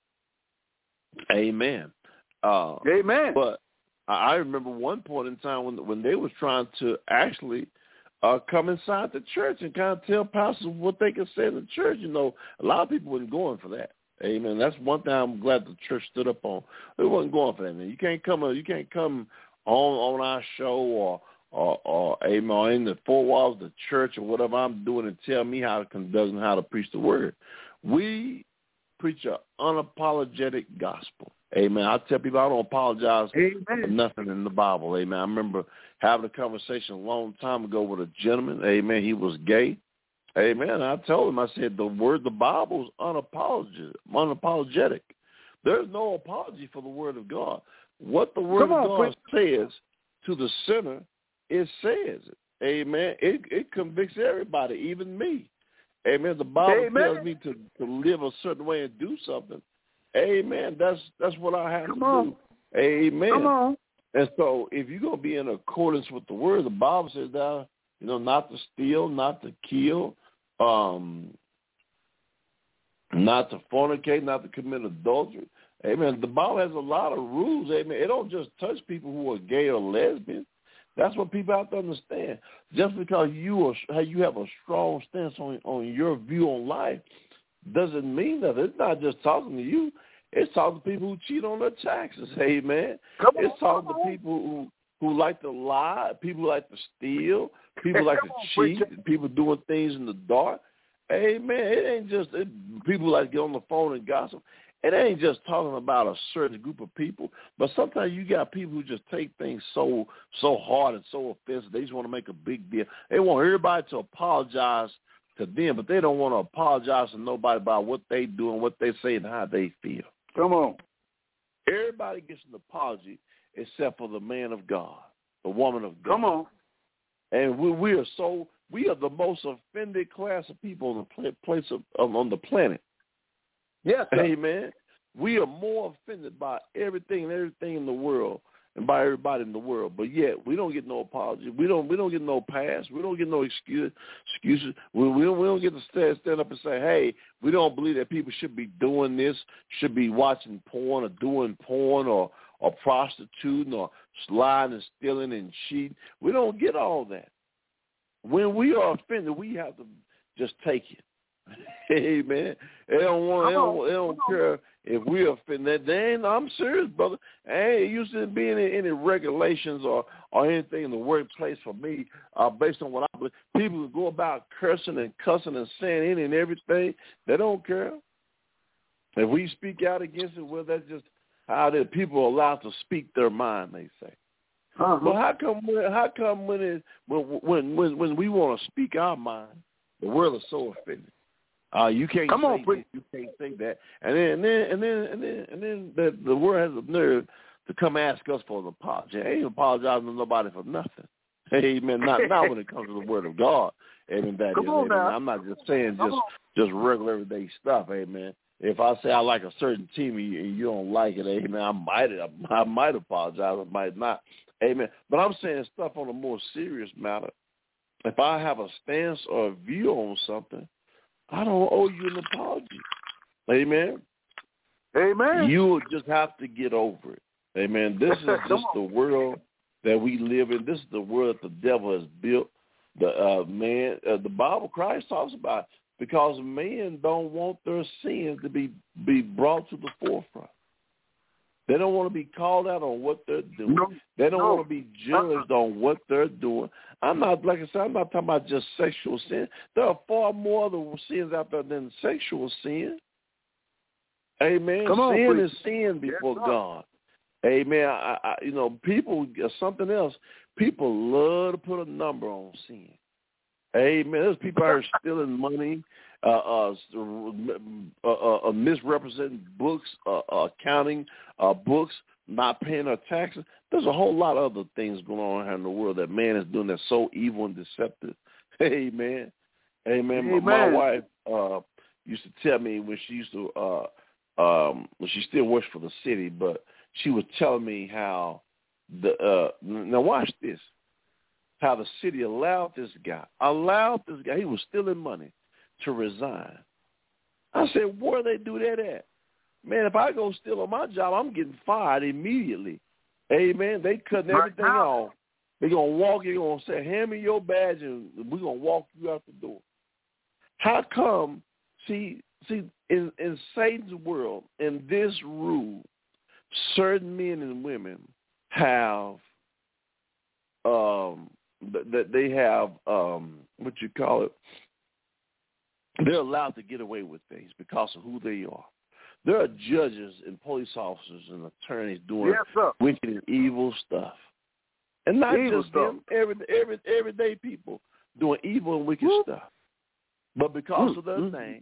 Amen. Uh, Amen. But I remember one point in time when when they was trying to actually uh, come inside the church and kind of tell pastors what they could say in the church. You know, a lot of people weren't going for that. Amen. That's one thing I'm glad the church stood up on. They wasn't going for that. Man. You can't come. You can't come on on our show or or, or amen in the four walls of the church or whatever I'm doing and tell me how to conduct and how to preach the word. We preach an unapologetic gospel. Amen. I tell people I don't apologize Amen. for nothing in the Bible. Amen. I remember having a conversation a long time ago with a gentleman. Amen. He was gay. Amen. I told him, I said, the word, the Bible is unapologetic. unapologetic. There's no apology for the word of God. What the word on, of God please. says to the sinner, it says it. Amen. It, it convicts everybody, even me. Amen. The Bible Amen. tells me to, to live a certain way and do something. Amen. That's that's what I have Come to on. do. Amen. Come on. And so if you're going to be in accordance with the word, the Bible says that, you know, not to steal, not to kill, um, not to fornicate, not to commit adultery. Amen. The Bible has a lot of rules. Amen. It don't just touch people who are gay or lesbian. That's what people have to understand. Just because you are, you have a strong stance on, on your view on life doesn't mean that. It's not just talking to you. It's talking to people who cheat on their taxes. Amen. Come on, it's talking come to on. people who, who like to lie, people who like to steal, people who like to Come on, cheat, preacher. people doing things in the dark. Amen. It ain't just it, people like to get on the phone and gossip. It ain't just talking about a certain group of people, but sometimes you got people who just take things so so hard and so offensive. They just want to make a big deal. They want everybody to apologize to them, but they don't want to apologize to nobody about what they do and what they say and how they feel. Come on. Everybody gets an apology except for the man of God, the woman of God. Come on. And we, we are so we are the most offended class of people on the place of on the planet. Yes, sir. Amen. We are more offended by everything and everything in the world and by everybody in the world, but yet we don't get no apology. We don't. We don't get no pass. We don't get no excuse, excuses. We, we don't. We don't get to stand, stand up and say, "Hey, we don't believe that people should be doing this, should be watching porn or doing porn or or prostituting or lying and stealing and cheating." We don't get all that. When we are offended, we have to just take it. Amen. They don't want. They don't, they don't care if we're offended. They ain't. I'm serious, brother. I ain't used to being in any regulations or or anything in the workplace for me, uh, based on what I believe. People who go about cursing and cussing and saying any and everything. They don't care. If we speak out against it, well, that's just how the people are allowed to speak their mind. They say. Uh-huh. But how come? When, how come when it when when when, when we want to speak our mind, the world is so offended? Uh, you can't Come say on, this, you can't say that, and then and then and then and then, and then the, the world has the nerve to come ask us for an apology. I ain't apologizing to nobody for nothing. Amen. Not not when it comes to the word of God. Amen. That Come is, on amen. now. I'm not just saying Come just on. just regular everyday stuff. Amen. If I say I like a certain team and you, and you don't like it, amen, I might I might apologize, I might not. Amen. But I'm saying stuff on a more serious matter. If I have a stance or a view on something, I don't owe you an apology. Amen. Amen. You will just have to get over it. Amen. This is just the world that we live in. This is the world that the devil has built. The uh, man, uh, the Bible, Christ talks about it, because men don't want their sins to be, be brought to the forefront. They don't want to be called out on what they're doing. No, they don't no. want to be judged uh-uh. on what they're doing. I'm not, like I said, I'm not talking about just sexual sin. There are far more other sins out there than sexual sin. Amen. Come on, sin please. is sin before yes, God. Amen. I, I, you know, people, something else, people love to put a number on sin. Amen. There's people out here stealing money, uh, uh, uh, uh, misrepresenting books, uh, uh, accounting uh, books, not paying their taxes. There's a whole lot of other things going on here in the world that man is doing that's so evil and deceptive. Amen. Amen. Amen. My wife uh, used to tell me when she used to, uh, um, well, she still works for the city, but she was telling me how the uh, now watch this. How the city allowed this guy, allowed this guy, he was stealing money, to resign. I said, where they do that at? Man, if I go steal on my job, I'm getting fired immediately. Amen. They cutting everything right off. They're going to walk, you're going to say, hand me your badge, and we're going to walk you out the door. How come, see, see, in, in Satan's world, in this rule, certain men and women have um, that they have, um, what you call it, they're allowed to get away with things because of who they are. There are judges and police officers and attorneys doing yes, wicked and evil stuff. And not evil just stuff. them, every, every, everyday people doing evil and wicked Woo. stuff. But because mm, of their mm. name,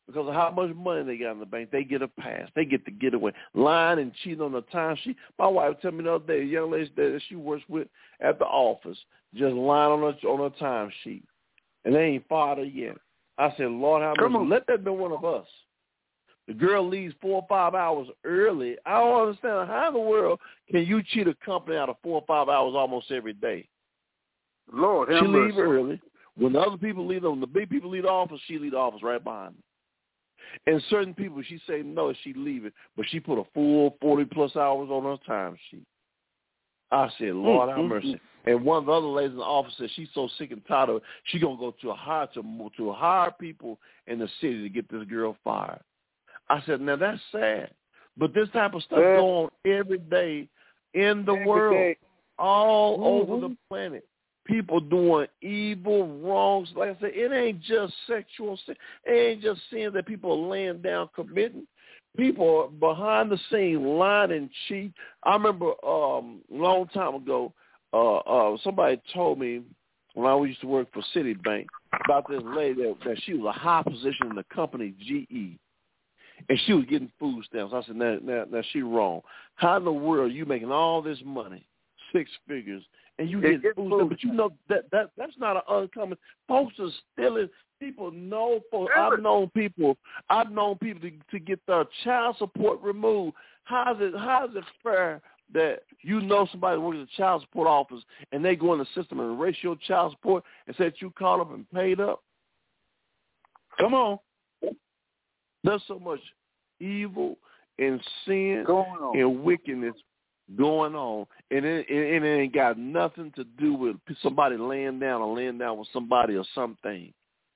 because of how much money they got in the bank. They get a pass. They get to get away. Lying and cheating on the time sheet. My wife told me the other day, a young lady that she works with at the office, just lying on her, on her time sheet. And they ain't fired her yet. I said, Lord, how much? Let that be one of us. The girl leaves four or five hours early. I don't understand. How in the world can you cheat a company out of four or five hours almost every day? Lord, she leave early. When the other people leave, when the big people leave the office, she leave the office right behind them. And certain people, she say no, she leave it, but she put a full forty plus hours on her time sheet. I said, Lord, mm-hmm. have mercy. And one of the other ladies in the office said she's so sick and tired of it, she gonna go to a hire to to hire people in the city to get this girl fired. I said, now that's sad, but this type of stuff yeah. go on every day in the every world, day. all mm-hmm. over the planet. People doing evil, wrongs. Like I said, it ain't just sexual sin. It ain't just sin that people are laying down committing. People are behind the scene lying and cheat. I remember um, a long time ago, uh, uh, somebody told me when I used to work for Citibank about this lady that, that she was a high position in the company G E. And she was getting food stamps. I said, now, now, now she wrong. How in the world are you making all this money, six figures, and you get, get food stamps? But you know that, that that's not an uncommon. Folks are stealing. People know. Folks, I've known people. I've known people to, to get their child support removed. How's it? How's it fair that you know somebody works at the child support office and they go in the system and erase your child support and say that you called up and paid up? Come on. There's so much evil and sin and wickedness going on, and it, and it ain't got nothing to do with somebody laying down or laying down with somebody or something.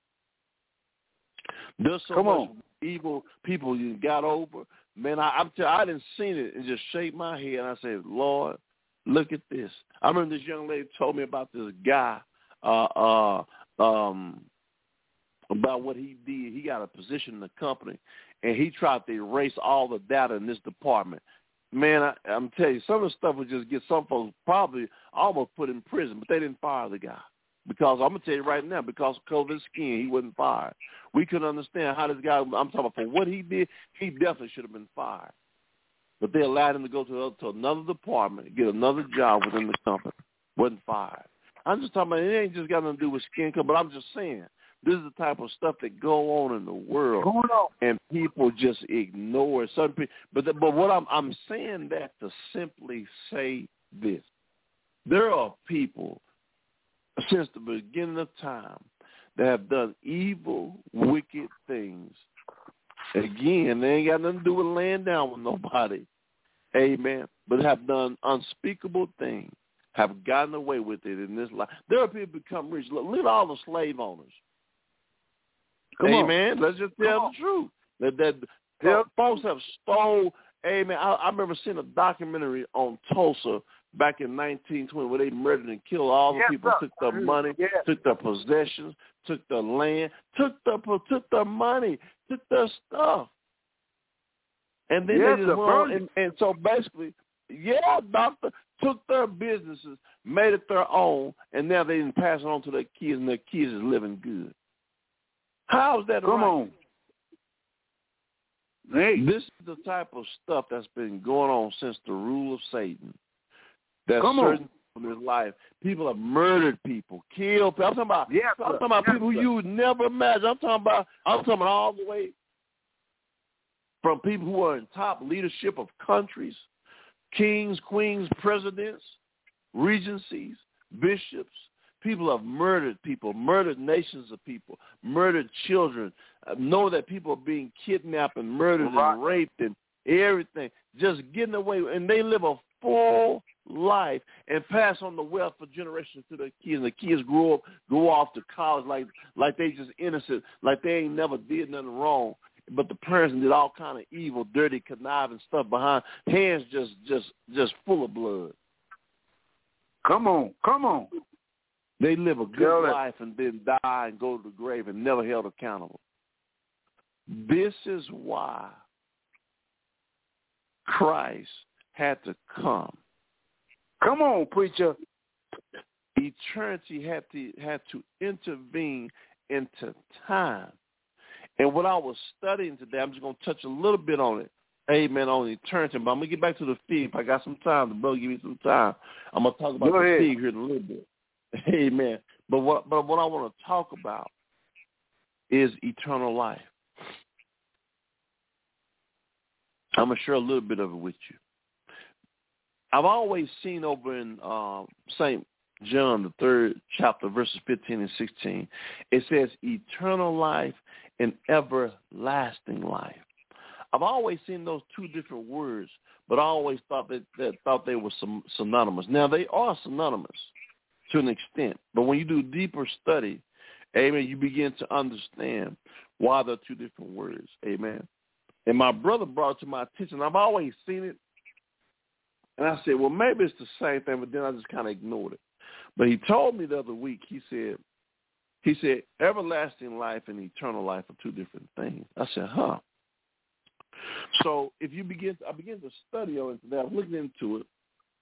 There's so Come much on. evil people you got over. Man, I, I'm tell, I didn't see it and just shake my head, and I said, Lord, look at this. I remember this young lady told me about this guy, uh, uh, um, about what he did. He got a position in the company, and he tried to erase all the data in this department. Man, I, I'm telling you, some of the stuff would just get some folks probably almost put in prison, but they didn't fire the guy. Because I'm going to tell you right now, because of his skin, he wasn't fired. We couldn't understand how this guy, I'm talking about for what he did, he definitely should have been fired. But they allowed him to go to, to another department, get another job within the company. Wasn't fired. I'm just talking about, it ain't just got nothing to do with skin color, but I'm just saying, this is the type of stuff that go on in the world, and people just ignore it. Certain people, but the, but what I'm I'm saying that to simply say this: there are people since the beginning of time that have done evil, wicked things. Again, they ain't got nothing to do with laying down with nobody, amen. But have done unspeakable things, have gotten away with it in this life. There are people who become rich. Look, look at all the slave owners. Come amen. On. Let's just tell Come the truth. That, that yeah. folks have stole. Amen. I, I remember seeing a documentary on Tulsa back in nineteen twenty where they murdered and killed all the yes, people, sir. took their money, yes. took their possessions, took their land, took their took their money, took their stuff, and then yes, they just went on. And, and so basically, yeah, doctor took their businesses, made it their own, and now they didn't pass it on to their kids, and their kids is living good. How's that Come right? on. Hey. This is the type of stuff that's been going on since the rule of Satan. That's Come certain on. in his life. People have murdered people, killed people. I'm talking about, yes, I'm talking about yes, people sir. you would never imagine. I'm talking about I'm talking about all the way from people who are in top leadership of countries, kings, queens, presidents, regencies, bishops. People have murdered people, murdered nations of people, murdered children. I know that people are being kidnapped and murdered right. and raped and everything, just getting away. And they live a full life and pass on the wealth for generations to their kids. And the kids grow up, go off to college like like they just innocent, like they ain't never did nothing wrong. But the parents did all kind of evil, dirty, conniving stuff behind, hands just just just full of blood. Come on, come on. They live a good Tell life it. and then die and go to the grave and never held accountable. This is why Christ had to come. Come on, preacher. Eternity had to had to intervene into time. And what I was studying today, I'm just going to touch a little bit on it. Amen, on eternity. But I'm going to get back to the fig. If I got some time, the brother give me some time. I'm going to talk about Go the ahead. fig here in a little bit. Amen. But what, but what I want to talk about is eternal life. I'm going to share a little bit of it with you. I've always seen over in uh, Saint John, the third chapter, verses fifteen and sixteen, it says eternal life and everlasting life. I've always seen those two different words, but I always thought that, that thought they were some synonymous. Now, they are synonymous to an extent, but when you do deeper study, amen, you begin to understand why they're two different words, amen. And my brother brought it to my attention. I've always seen it, and I said, well, maybe it's the same thing, but then I just kind of ignored it. But he told me the other week, he said, he said, everlasting life and eternal life are two different things. I said, huh. So if you begin, I begin to study on it today. I was looking into it,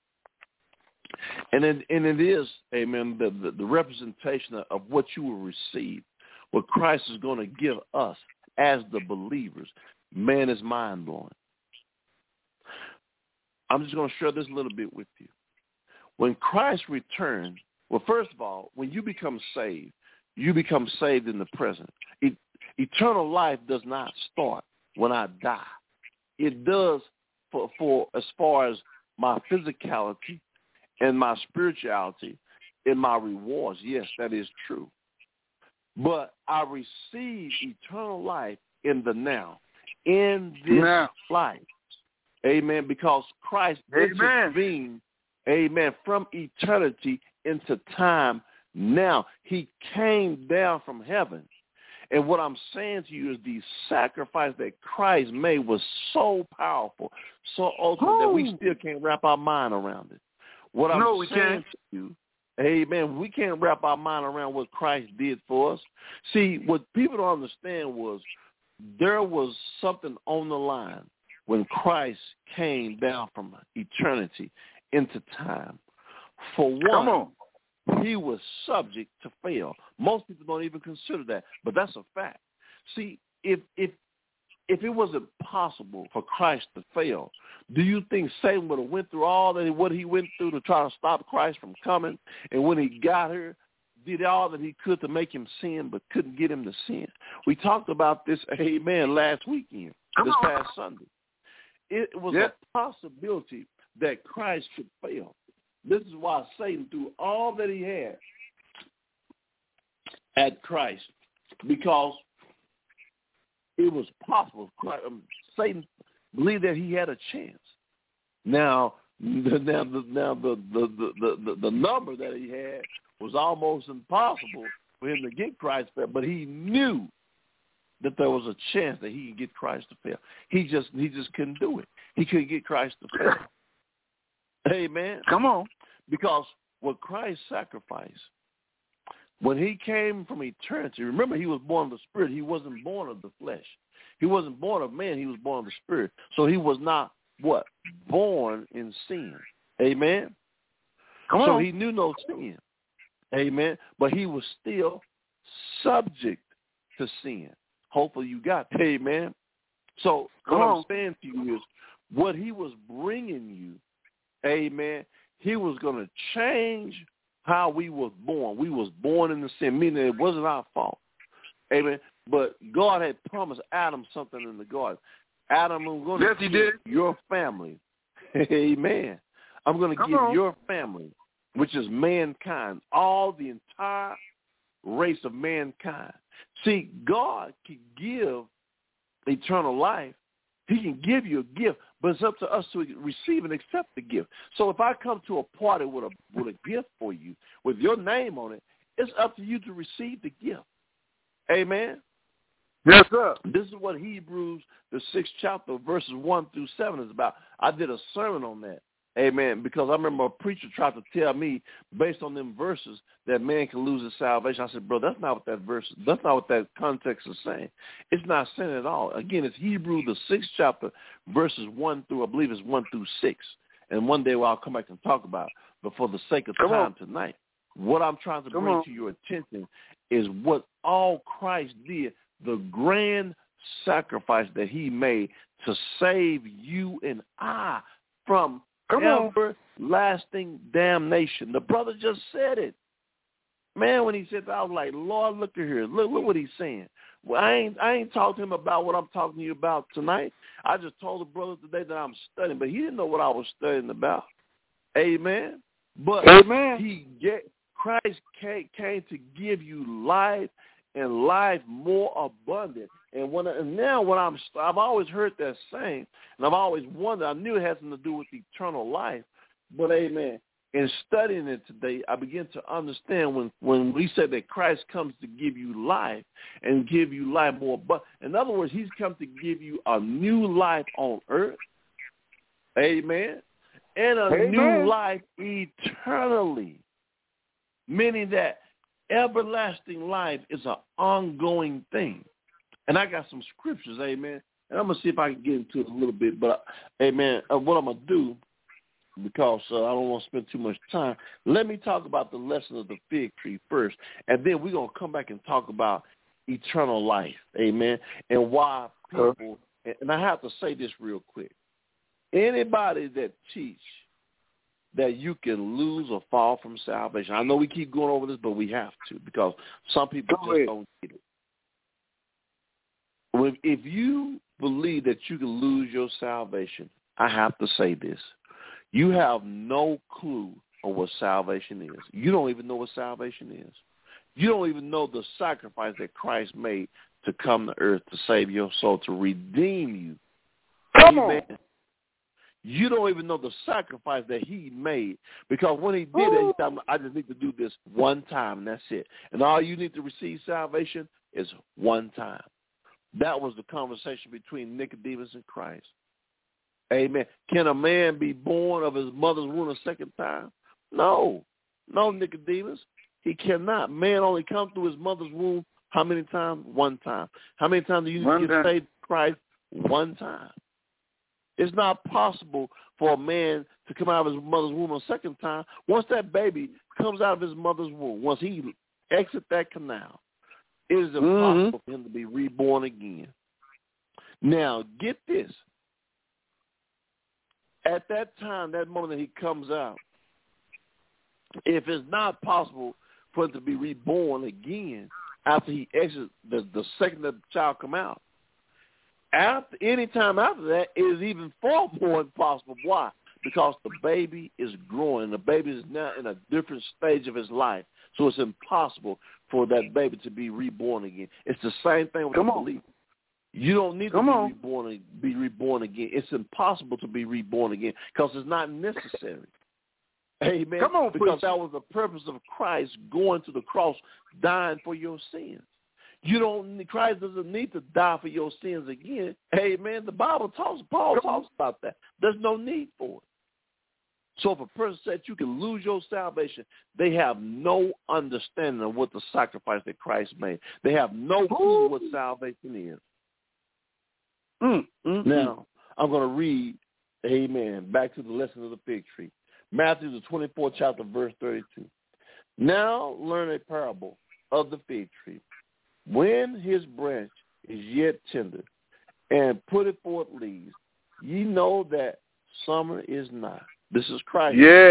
and it, and it is, amen, the, the, the representation of, of what you will receive, what Christ is going to give us as the believers. Man, is mind-blowing. I'm just going to share this a little bit with you. When Christ returns, well, first of all, when you become saved, you become saved in the present. It, eternal life does not start when I die. It does for, for as far as my physicality and my spirituality and my rewards. Yes, that is true. But I receive eternal life in the now, in this now. life. Amen. Because Christ intervened, amen, from eternity into time. Now he came down from heaven. And what I'm saying to you is the sacrifice that Christ made was so powerful, so ultimate Ooh. that we still can't wrap our mind around it. What I'm no, we saying can't. to you, amen, we can't wrap our mind around what Christ did for us. See, what people don't understand was there was something on the line when Christ came down from eternity into time. For one, Come on. he was subject to fail. Most people don't even consider that, but that's a fact. See, if if if it wasn't possible for Christ to fail, do you think Satan would have went through all that what he went through to try to stop Christ from coming? And when he got here, did all that he could to make him sin, but couldn't get him to sin? We talked about this, amen, last weekend, this past Sunday. It was yep. a possibility that Christ could fail. This is why Satan threw all that he had at Christ, because it was possible. Christ, um, Satan believed that he had a chance. Now, now, the, now the, the, the, the, the number that he had was almost impossible for him to get Christ to fail, but he knew that there was a chance that he could get Christ to fail. He just he just couldn't do it. He couldn't get Christ to fail. Amen. Come on. Because what Christ sacrificed, when he came from eternity, remember he was born of the Spirit. He wasn't born of the flesh. He wasn't born of man. He was born of the Spirit. So he was not, what? Born in sin. Amen? Come so on. he knew no sin. Amen? But he was still subject to sin. Hopefully you got that. Amen? So Come what on. I'm saying to you is what he was bringing you, amen, he was going to change how we was born. We was born in the sin, meaning it wasn't our fault. Amen. But God had promised Adam something in the garden. Adam, I'm going to yes, give he did. your family. Amen. I'm going to Come give on. your family, which is mankind, all the entire race of mankind. See, God can give eternal life. He can give you a gift, but it's up to us to receive and accept the gift. So if I come to a party with a with a gift for you, with your name on it, it's up to you to receive the gift. Amen? Yes, sir. This is what Hebrews, the sixth chapter, verses one through seven is about. I did a sermon on that. Amen. Because I remember a preacher tried to tell me, based on them verses, that man can lose his salvation. I said, bro, that's not what that verse, that's not what that context is saying. It's not saying at all. Again, it's Hebrews, the sixth chapter, verses one through, I believe it's one through six. And one day well, I'll come back and talk about it. But for the sake of Come time on. tonight, what I'm trying to Come bring on. to your attention is what all Christ did the grand sacrifice that he made to save you and I from Come everlasting damnation. The brother just said it. Man, when he said that, I was like, Lord, look at here. Look, look what he's saying. Well, I ain't I ain't talking to him about what I'm talking to you about tonight. I just told the brother today that I'm studying, but he didn't know what I was studying about. Amen. But Amen. he get Christ came, came to give you life and life more abundant. And when and now when I'm I've always heard that saying, and I've always wondered. I knew it had something to do with eternal life, but amen. In studying it today, I begin to understand when, when we say that Christ comes to give you life and give you life more. But in other words, he's come to give you a new life on earth. Amen. And a Amen. new life eternally. Meaning that everlasting life is an ongoing thing. And I got some scriptures, amen. And I'm going to see if I can get into it a little bit. But, amen, uh, what I'm going to do, because uh, I don't want to spend too much time, let me talk about the lesson of the fig tree first, and then we're going to come back and talk about eternal life, amen, and why people, and I have to say this real quick, anybody that teach that you can lose or fall from salvation, I know we keep going over this, but we have to, because some people Go just ahead. don't get it. If you believe that you can lose your salvation, I have to say this. You have no clue on what salvation is. You don't even know what salvation is. You don't even know the sacrifice that Christ made to come to earth to save your soul, to redeem you. Come Amen. on. You don't even know the sacrifice that he made, because when he did it, he said, I just need to do this one time, and that's it. And all you need to receive salvation is one time. That was the conversation between Nicodemus and Christ. Amen. Can a man be born of his mother's womb a second time? No. No, Nicodemus. He cannot. Man only comes through his mother's womb how many times? One time. How many times do you One get time. saved to Christ? One time. It's not possible for a man to come out of his mother's womb a second time. Once that baby comes out of his mother's womb, once he exits that canal, it is impossible mm-hmm. for him to be reborn again. Now, get this. At that time, that moment that he comes out, if it's not possible for him to be reborn again after he exits the, the second that the child come out, after any time after that, it is even far more impossible. Why? Because the baby is growing. The baby is now in a different stage of his life. So it's impossible for that baby to be reborn again. It's the same thing with Come the on. believer. You don't need Come to be on. reborn, be reborn again. It's impossible to be reborn again because it's not necessary. Amen. Come on, because please. that was the purpose of Christ going to the cross, dying for your sins. You don't. Christ doesn't need to die for your sins again. Amen. The Bible talks. Paul Come talks on. about that. There's no need for it. So if a person said you can lose your salvation, they have no understanding of what the sacrifice that Christ made. They have no clue what salvation is. Mm, mm, now, I'm going to read, amen, back to the lesson of the fig tree. Matthew, the twenty-fourth chapter, verse thirty-two. Now learn a parable of the fig tree. When his branch is yet tender and putteth forth leaves, ye know that summer is nigh. This is Christ. Yeah.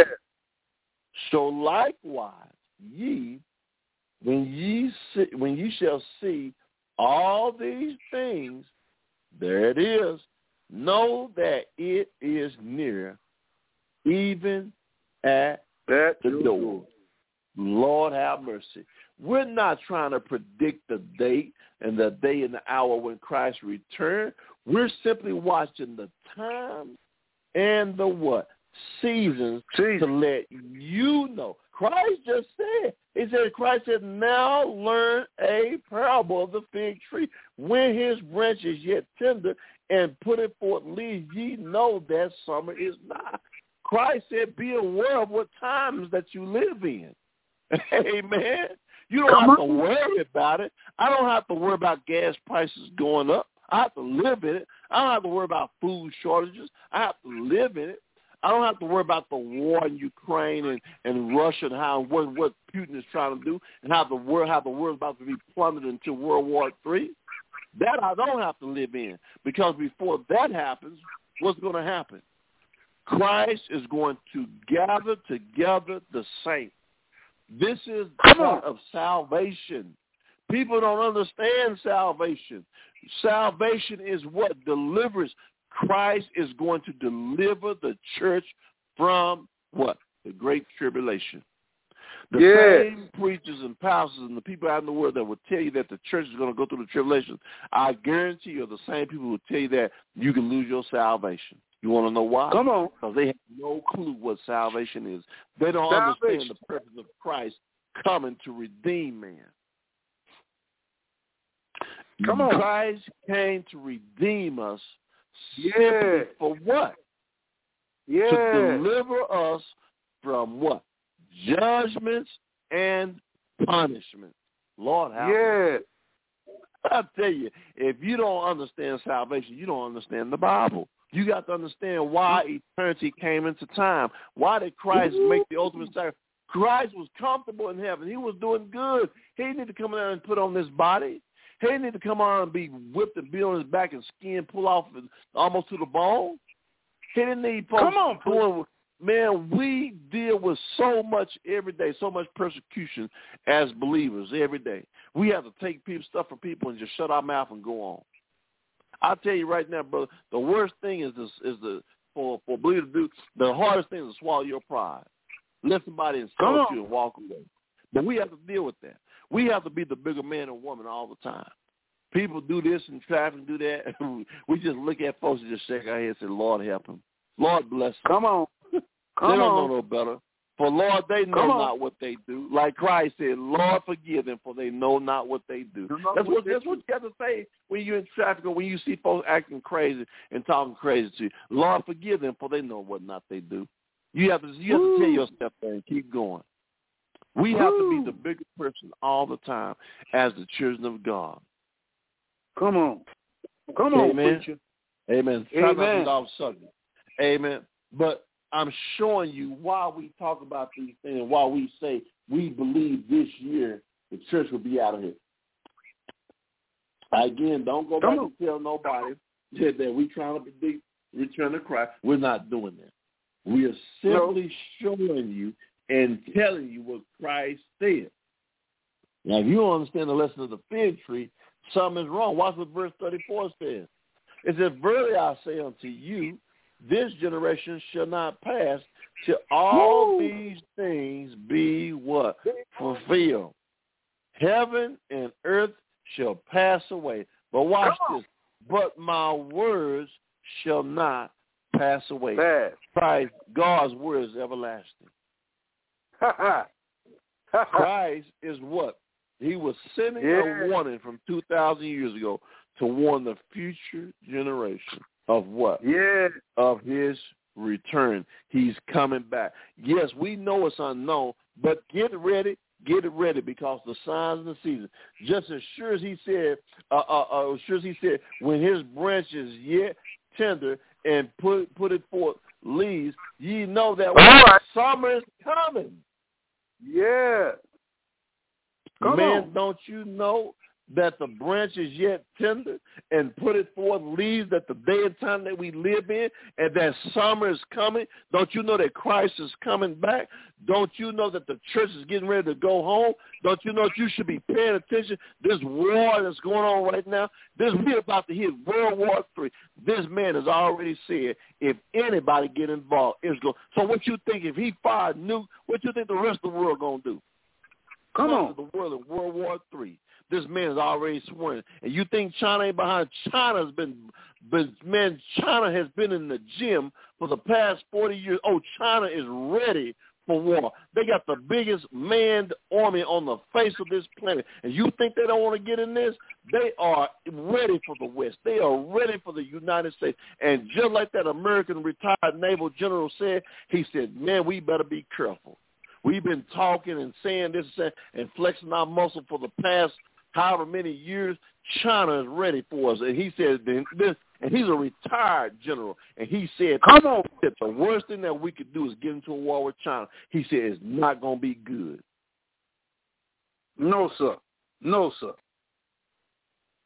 So likewise, ye, when ye see, when ye shall see all these things, there it is, know that it is near, even at That's the door. Lord have mercy. We're not trying to predict the date and the day and the hour when Christ returns. We're simply watching the time and the what? Seasons Season. to let you know. Christ just said, he said, Christ said, now learn a parable of the fig tree. When his branch is yet tender and put it forth leaves, ye know that summer is nigh. Christ said, be aware of what times that you live in. Amen. You don't Come have on. to worry about it. I don't have to worry about gas prices going up. I have to live in it. I don't have to worry about food shortages. I have to live in it. I don't have to worry about the war in Ukraine and, and Russia and how what, what Putin is trying to do and how the world how the world is about to be plummeted into World War Three. That I don't have to live in, because before that happens, what's going to happen? Christ is going to gather together the saints. This is part of salvation. People don't understand salvation. Salvation is what delivers. Christ is going to deliver the church from what? The great tribulation. The yeah. same preachers and pastors and the people out in the world that will tell you that the church is going to go through the tribulation, I guarantee you are the same people who will tell you that you can lose your salvation. You want to know why? Come on. Because they have no clue what salvation is. They don't salvation. understand the purpose of Christ coming to redeem man. Come on. Christ came to redeem us yeah. simply for what? Yeah. To deliver us from what? Judgments and punishment. Lord have yeah. I tell you, if you don't understand salvation, you don't understand the Bible. You got to understand why eternity came into time. Why did Christ Ooh. make the ultimate sacrifice? Christ was comfortable in heaven. He was doing good. He didn't need to come down and put on this body. He didn't need to come on and be whipped and be on his back and skin pull off almost to the bone. He didn't need folks come on, doing. Man, we deal with so much every day, so much persecution as believers every day. We have to take people, stuff from people and just shut our mouth and go on. I'll tell you right now, brother, the worst thing is this, is the for for believers to do. The hardest thing is to swallow your pride. Let somebody insult you and walk away. But we have to deal with that. We have to be the bigger man or woman all the time. People do this and try to do that. We just look at folks and just shake our heads and say, Lord, help them. Lord, bless them. Come on. Come they don't on. know no better. For, Lord, they know not what they do. Like Christ said, Lord, forgive them, for they know not what they do. That's what, that's what you have to say when you're in traffic or when you see folks acting crazy and talking crazy to you. Lord, forgive them, for they know what not they do. You have to, you have to tell yourself that and keep going. We have Ooh. to be the bigger person all the time as the children of God. Come on. Come on, Amen. preacher. Amen. Try Amen. not to get off subject. Amen. But I'm showing you why we talk about these things and why we say we believe this year the church will be out of here. Again, don't go Come back on. and tell nobody that, that we trying to predict return of Christ. We're not doing that. We are simply no. showing you and telling you what Christ said. Now, if you don't understand the lesson of the fig tree, something is wrong. Watch what verse thirty-four says. It says, verily I say unto you, this generation shall not pass till all Woo. These things be what? Fulfilled. Heaven and earth shall pass away. But watch this. But my words shall not pass away. Bad. Christ, God's word is everlasting. Christ is what? He was sending yeah. a warning from two thousand years ago to warn the future generation of what? Yeah. Of his return. He's coming back. Yes, we know it's unknown, but get ready. Get it ready, because the signs and the seasons. Just as sure as he said, uh, uh, uh, as sure as he said, when his branch is yet tender and put put it forth leaves, ye know that right. summer is coming. Yeah. Come Man, on. don't you know that the branch is yet tender and put it forth leaves, that the day and time that we live in and that summer is coming? Don't you know that Christ is coming back? Don't you know that the church is getting ready to go home? Don't you know that you should be paying attention? This war that's going on right now, this we're about to hit World War Three. This man has already said if anybody get involved, it's going. So what you think if he fired nuke? What you think the rest of the world gonna do? Come on, the world in World War Three. This man is already sworn. And you think China ain't behind? China's been, been, man, China has been in the gym for the past forty years. Oh, China is ready for war. They got the biggest manned army on the face of this planet. And you think they don't want to get in this? They are ready for the West. They are ready for the United States. And just like that American retired naval general said, he said, man, we better be careful. We've been talking and saying this and flexing our muscle for the past however many years. China is ready for us. And he said this, and he's a retired general. And he said, come on, that the worst thing that we could do is get into a war with China. He said it's not going to be good. No, sir. No, sir.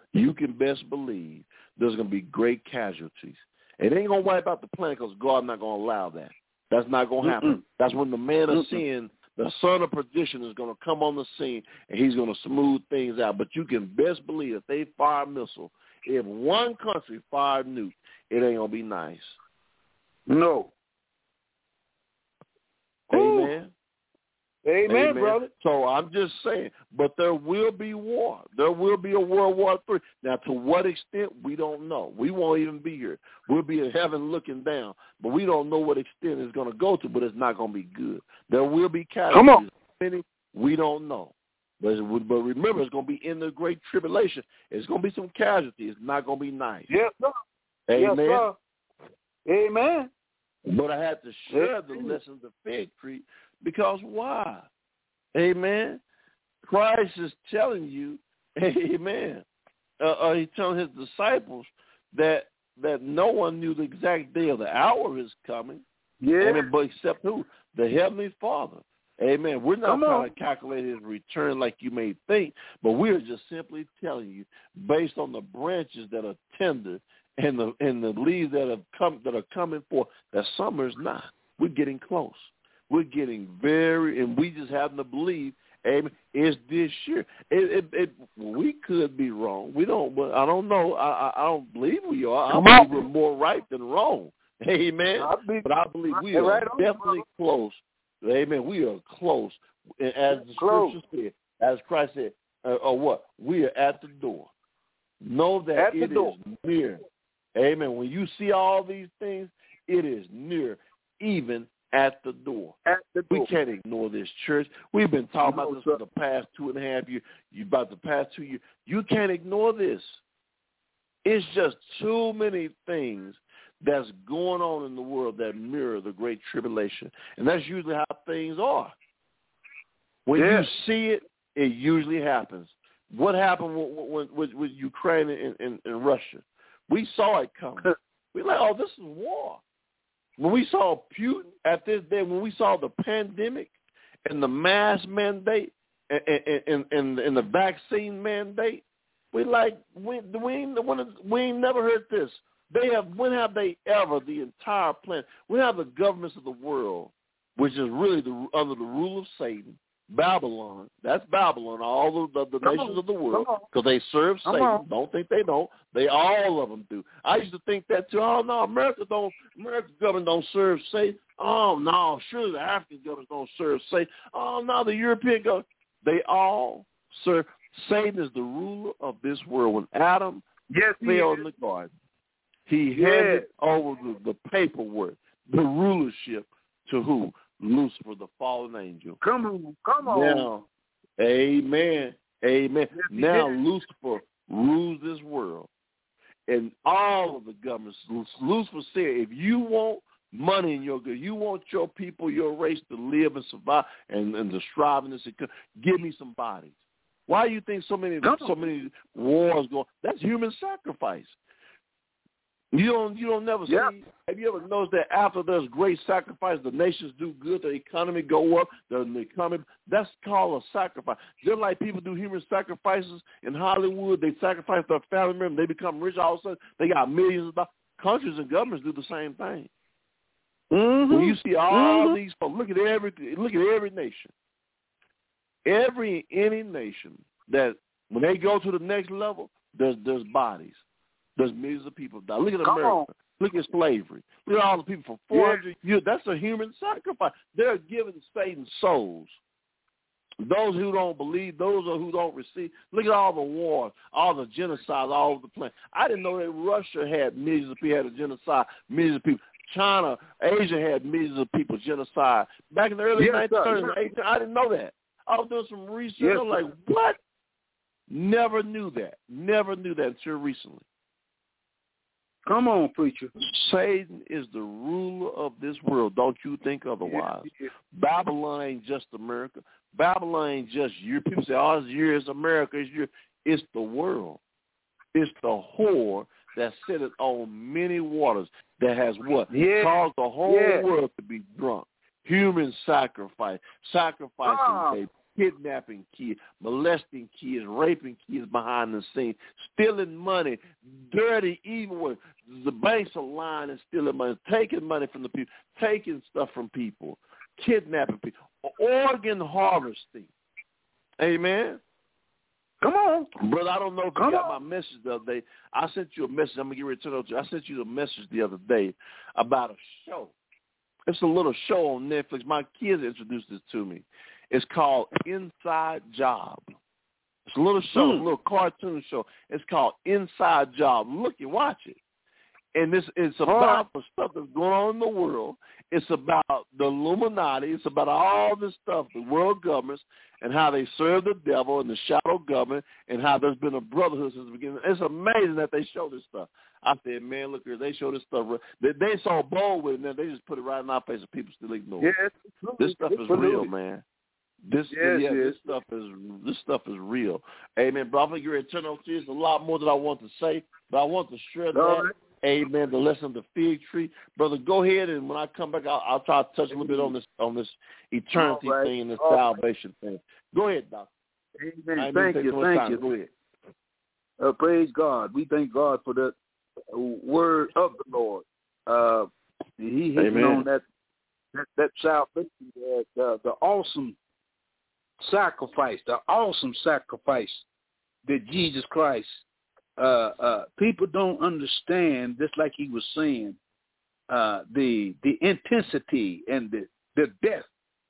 you can best believe there's going to be great casualties. It ain't going to wipe out the planet because God's not going to allow that. That's not going to happen. Mm-mm. That's when the man of Mm-mm. sin, the son of perdition, is going to come on the scene, and he's going to smooth things out. But you can best believe if they fire a missile, if one country fired a nuke, it ain't going to be nice. No. Amen. Amen, Amen, brother. So I'm just saying, but there will be war. There will be a World War Three. Now, to what extent, we don't know. We won't even be here. We'll be in heaven looking down, but we don't know what extent it's going to go to, but it's not going to be good. There will be casualties. Come on. Many, we don't know. But, but remember, it's going to be in the great tribulation. It's going to be some casualties. It's not going to be nice. Yes, sir. Amen. Yes, sir. Amen. But I had to share the lessons of fig tree because why? Amen. Christ is telling you, amen. Uh, uh, he's telling his disciples that that no one knew the exact day or the hour is coming. Yeah. Amen. But except who? The Heavenly Father. Amen. We're not trying to calculate his return like you may think, but we are just simply telling you, based on the branches that are tender and the and the leaves that have come that are coming forth, that summer's not. We're getting close. We're getting very, and we just happen to believe, amen, it's this year. It, it, it, we could be wrong. We don't, but I don't know. I, I don't believe we are. I Come believe on. we're more right than wrong. Amen. I be, but I believe we are right definitely close. Amen. We are close. And as the close. scripture said, as Christ said, uh, or what? We are at the door. Know that at it door. is near. Amen. When you see all these things, it is near, even at the door. At the door. We can't ignore this, church. We've been talking no, about this sir. for the past two and a half years. You about the past two years. You can't ignore this. It's just too many things that's going on in the world that mirror the Great Tribulation. And that's usually how things are. When yeah. you see it, it usually happens. What happened with, with, with Ukraine and, and, and Russia? We saw it coming. We're like, oh, this is war. When we saw Putin at this day, when we saw the pandemic and the mask mandate and, and, and, and, and the vaccine mandate, we like, we, we, ain't, we ain't never heard this. They have, when have they ever, the entire planet, when have the governments of the world, which is really the, under the rule of Satan, Babylon, that's Babylon, all of the, the nations on, of the world, because they serve come Satan. on. Don't think they don't. They, all of them do. I used to think that too. Oh, no, America don't, America's government don't serve Satan. Oh, no, sure, the African government don't serve Satan. Oh, no, the European government, they all serve. Satan is the ruler of this world. When Adam yes, fell in the garden, he yeah. handed over the, the paperwork, the rulership to who? Lucifer, the fallen angel. Come on, come on. Now, amen, amen. Yes, now did. Lucifer rules this world. And all of the governments, Lucifer said, if you want money in your good, you want your people, your race to live and survive and, and to strive in this, give me some bodies. Why do you think so many come so many wars go? That's human sacrifice. You don't you don't never yep. see. Have you ever noticed that after there's great sacrifice, the nations do good, the economy go up, the, the economy that's called a sacrifice. Just like people do human sacrifices in Hollywood, they sacrifice their family members, they become rich. All of a sudden, they got millions of dollars. Countries and governments do the same thing. Mm-hmm. When you see all mm-hmm. these folks, look at every look at every nation, every any nation that when they go to the next level, there's there's bodies. There's millions of people die. Look at Come America. on. Look at slavery. Look at all the people for four hundred yeah. years. That's a human sacrifice. They're giving Satan souls. Those who don't believe, those who don't receive. Look at all the wars, all the genocides all over the planet. I didn't know that Russia had millions of people, had a genocide, millions of people. China, Asia had millions of people genocide. Back in the early yes, nineteen thirties and eighteen, I didn't know that. I was doing some research. Yes, I was like, what? Never knew that. Never knew that until recently. Come on, preacher. Satan is the ruler of this world. Don't you think otherwise? Yes, yes. Babylon ain't just America. Babylon ain't just Europe. People say, oh, it's Europe, it's America, it's Europe. It's the world. It's the whore that sitteth on many waters that has what? Yeah. Caused the whole yeah. world to be drunk. Human sacrifice. Sacrificing ah. baby. kidnapping kids, molesting kids, raping kids behind the scenes, stealing money, dirty, evil. The banks are lying and stealing money, taking money from the people, taking stuff from people, kidnapping people, organ harvesting. Amen. Come on. Brother, I don't know if you Come got on. my message the other day. I sent you a message. I'm going to get ready to turn it over to you. I sent you a message the other day about a show. It's a little show on Netflix. My kids introduced this to me. It's called Inside Job. It's a little show, Mm. a little cartoon show. It's called Inside Job. Look and watch it. And this it's about the stuff that's going on in the world. It's about the Illuminati. It's about all this stuff, the world governments, and how they serve the devil and the shadow government, and how there's been a brotherhood since the beginning. It's amazing that they show this stuff. I said, man, look here, they show this stuff. They, they so bold with it, and they just put it right in our face, and people still ignore it. Yes, This stuff is real, man. This, yes, yeah, yes. this stuff is this stuff is real. Amen, bro. I'm gonna get ready to turn over to you. There's a lot more that I want to say, but I want to share that. All right. Amen. The lesson of the fig tree, brother. Go ahead, and when I come back, I'll, I'll try to touch a little bit on this on this eternity All right. thing and this All salvation right. thing. Go ahead, Doctor. Amen. Thank you. Thank time. you. Go ahead. Uh, praise God. We thank God for the word of the Lord. Uh, he hitting Amen. on that that, that salvation, uh, the, the awesome sacrifice, the awesome sacrifice that Jesus Christ. Uh, uh, people don't understand, just like he was saying, uh, the the intensity and the, the death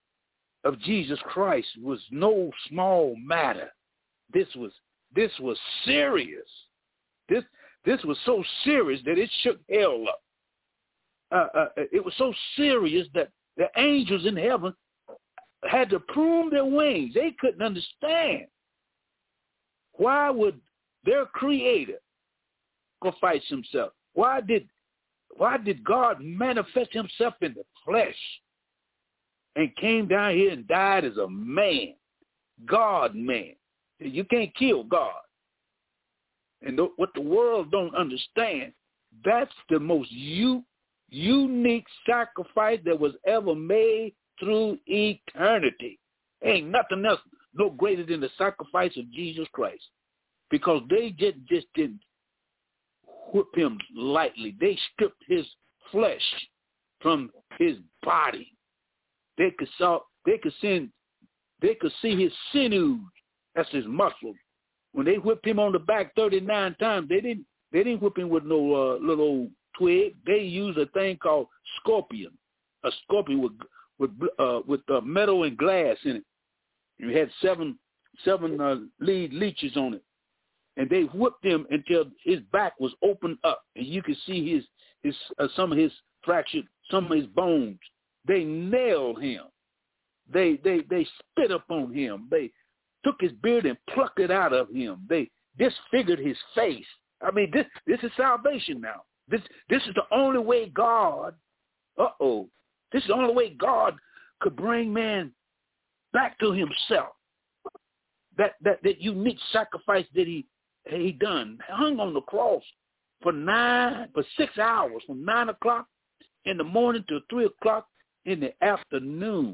of Jesus Christ was no small matter. This was this was serious. This this was so serious that it shook hell up. Uh, uh, it was so serious that the angels in heaven had to prune their wings. They couldn't understand. Why would their creator sacrifice himself? Why did why did God manifest himself in the flesh and came down here and died as a man, God man? You can't kill God. And th- what the world don't understand, that's the most u- unique sacrifice that was ever made through eternity. Ain't nothing else no greater than the sacrifice of Jesus Christ. Because they just, just didn't whip him lightly. They stripped his flesh from his body. They could saw, they could send, they could see his sinews. That's his muscles. When they whipped him on the back thirty-nine times, they didn't they didn't whip him with no uh, little old twig. They used a thing called scorpion, a scorpion with with uh, with uh, metal and glass in it. You had seven seven uh, lead leeches on it. And they whipped him until his back was opened up, and you could see his his uh, some of his fractured, some of his bones. They nailed him. They they they spit upon him. They took his beard and plucked it out of him. They disfigured his face. I mean, this this is salvation now. This this is the only way God. Uh oh, this is the only way God could bring man back to himself. That that that unique sacrifice that he. He done hung on the cross for nine for six hours from nine o'clock in the morning to three o'clock in the afternoon.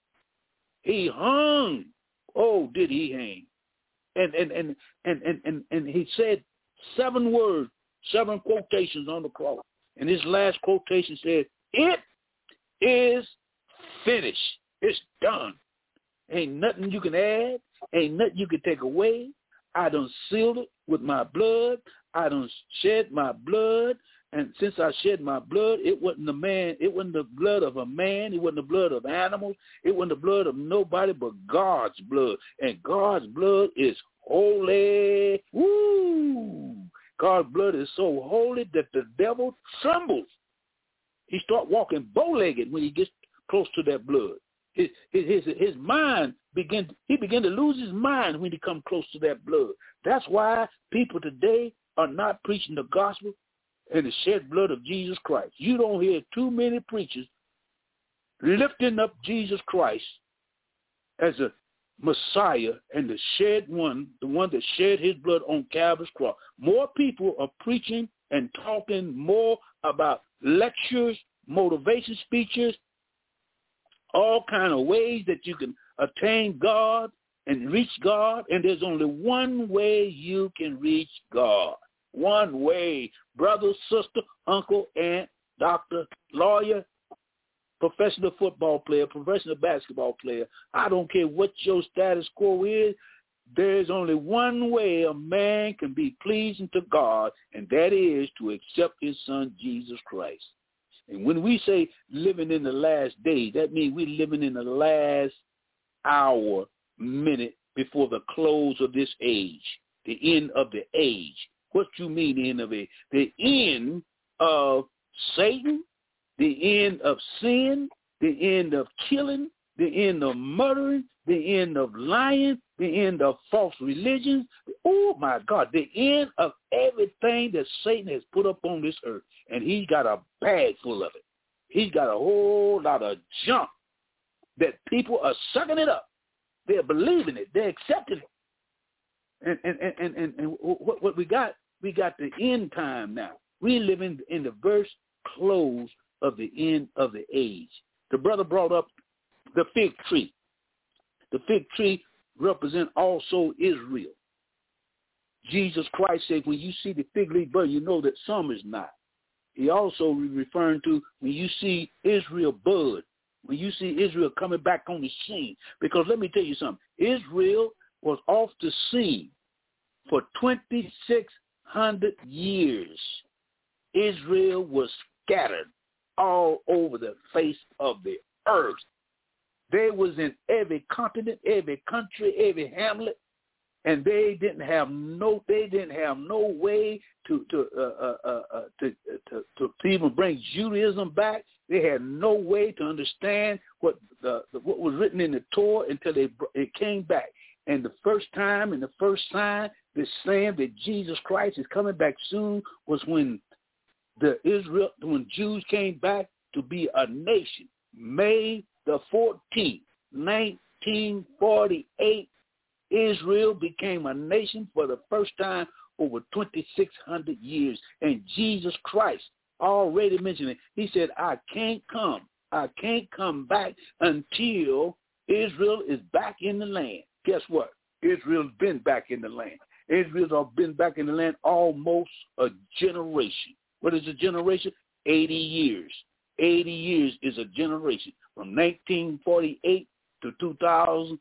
He hung. Oh, did he hang? And and and and and and, and he said seven words, seven quotations on the cross. And his last quotation said, "It is finished. It's done. Ain't nothing you can add. Ain't nothing you can take away. I done sealed it with my blood. I done shed my blood. And since I shed my blood, it wasn't the man, it wasn't the blood of a man, it wasn't the blood of animals, it wasn't the blood of nobody but God's blood. And God's blood is holy. Woo! God's blood is so holy that the devil trembles. He start walking bow-legged when he gets close to that blood. His, his, his, his mind begin, he began to lose his mind when he come close to that blood. That's why people today are not preaching the gospel and the shed blood of Jesus Christ. You don't hear too many preachers lifting up Jesus Christ as a Messiah and the shed one, the one that shed his blood on Calvary's cross. More people are preaching and talking more about lectures, motivation speeches, all kind of ways that you can attain God and reach God, and there's only one way you can reach God. One way. Brother, sister, uncle, aunt, doctor, lawyer, professional football player, professional basketball player. I don't care what your status quo is. There's only one way a man can be pleasing to God, and that is to accept his son, Jesus Christ. And when we say living in the last days, that means we're living in the last hour, minute before the close of this age, the end of the age. What you mean the end of it? The end of Satan, the end of sin, the end of killing, the end of murdering, the end of lying, the end of false religions. Oh, my God, the end of everything that Satan has put up on this earth. And he's got a bag full of it. He's got a whole lot of junk that people are sucking it up. They're believing it. They're accepting it. And, and, and, and, and what, what we got, we got the end time now. We're living in the verse close of the end of the age. The brother brought up the fig tree. The fig tree represents also Israel. Jesus Christ said, when you see the fig leaf bud, you know that summer's not. He also referring to when you see Israel bud, when you see Israel coming back on the scene. Because let me tell you something. Israel was off the scene for twenty-six hundred years. Israel was scattered all over the face of the earth. They was in every continent, every country, every hamlet, and they didn't have no they didn't have no way to to uh, uh, uh, uh, to, to to to even bring Judaism back. They had no way to understand what the, what was written in the Torah until they it came back. And the first time and the first sign that's saying that Jesus Christ is coming back soon was when the Israel when Jews came back to be a nation. May the fourteenth, nineteen forty-eight, Israel became a nation for the first time over twenty-six hundred years. And Jesus Christ already mentioned it. He said, I can't come. I can't come back until Israel is back in the land. Guess what? Israel's been back in the land. Israel's been back in the land almost a generation. What is a generation? eighty years. eighty years is a generation. From nineteen forty-eight to two thousand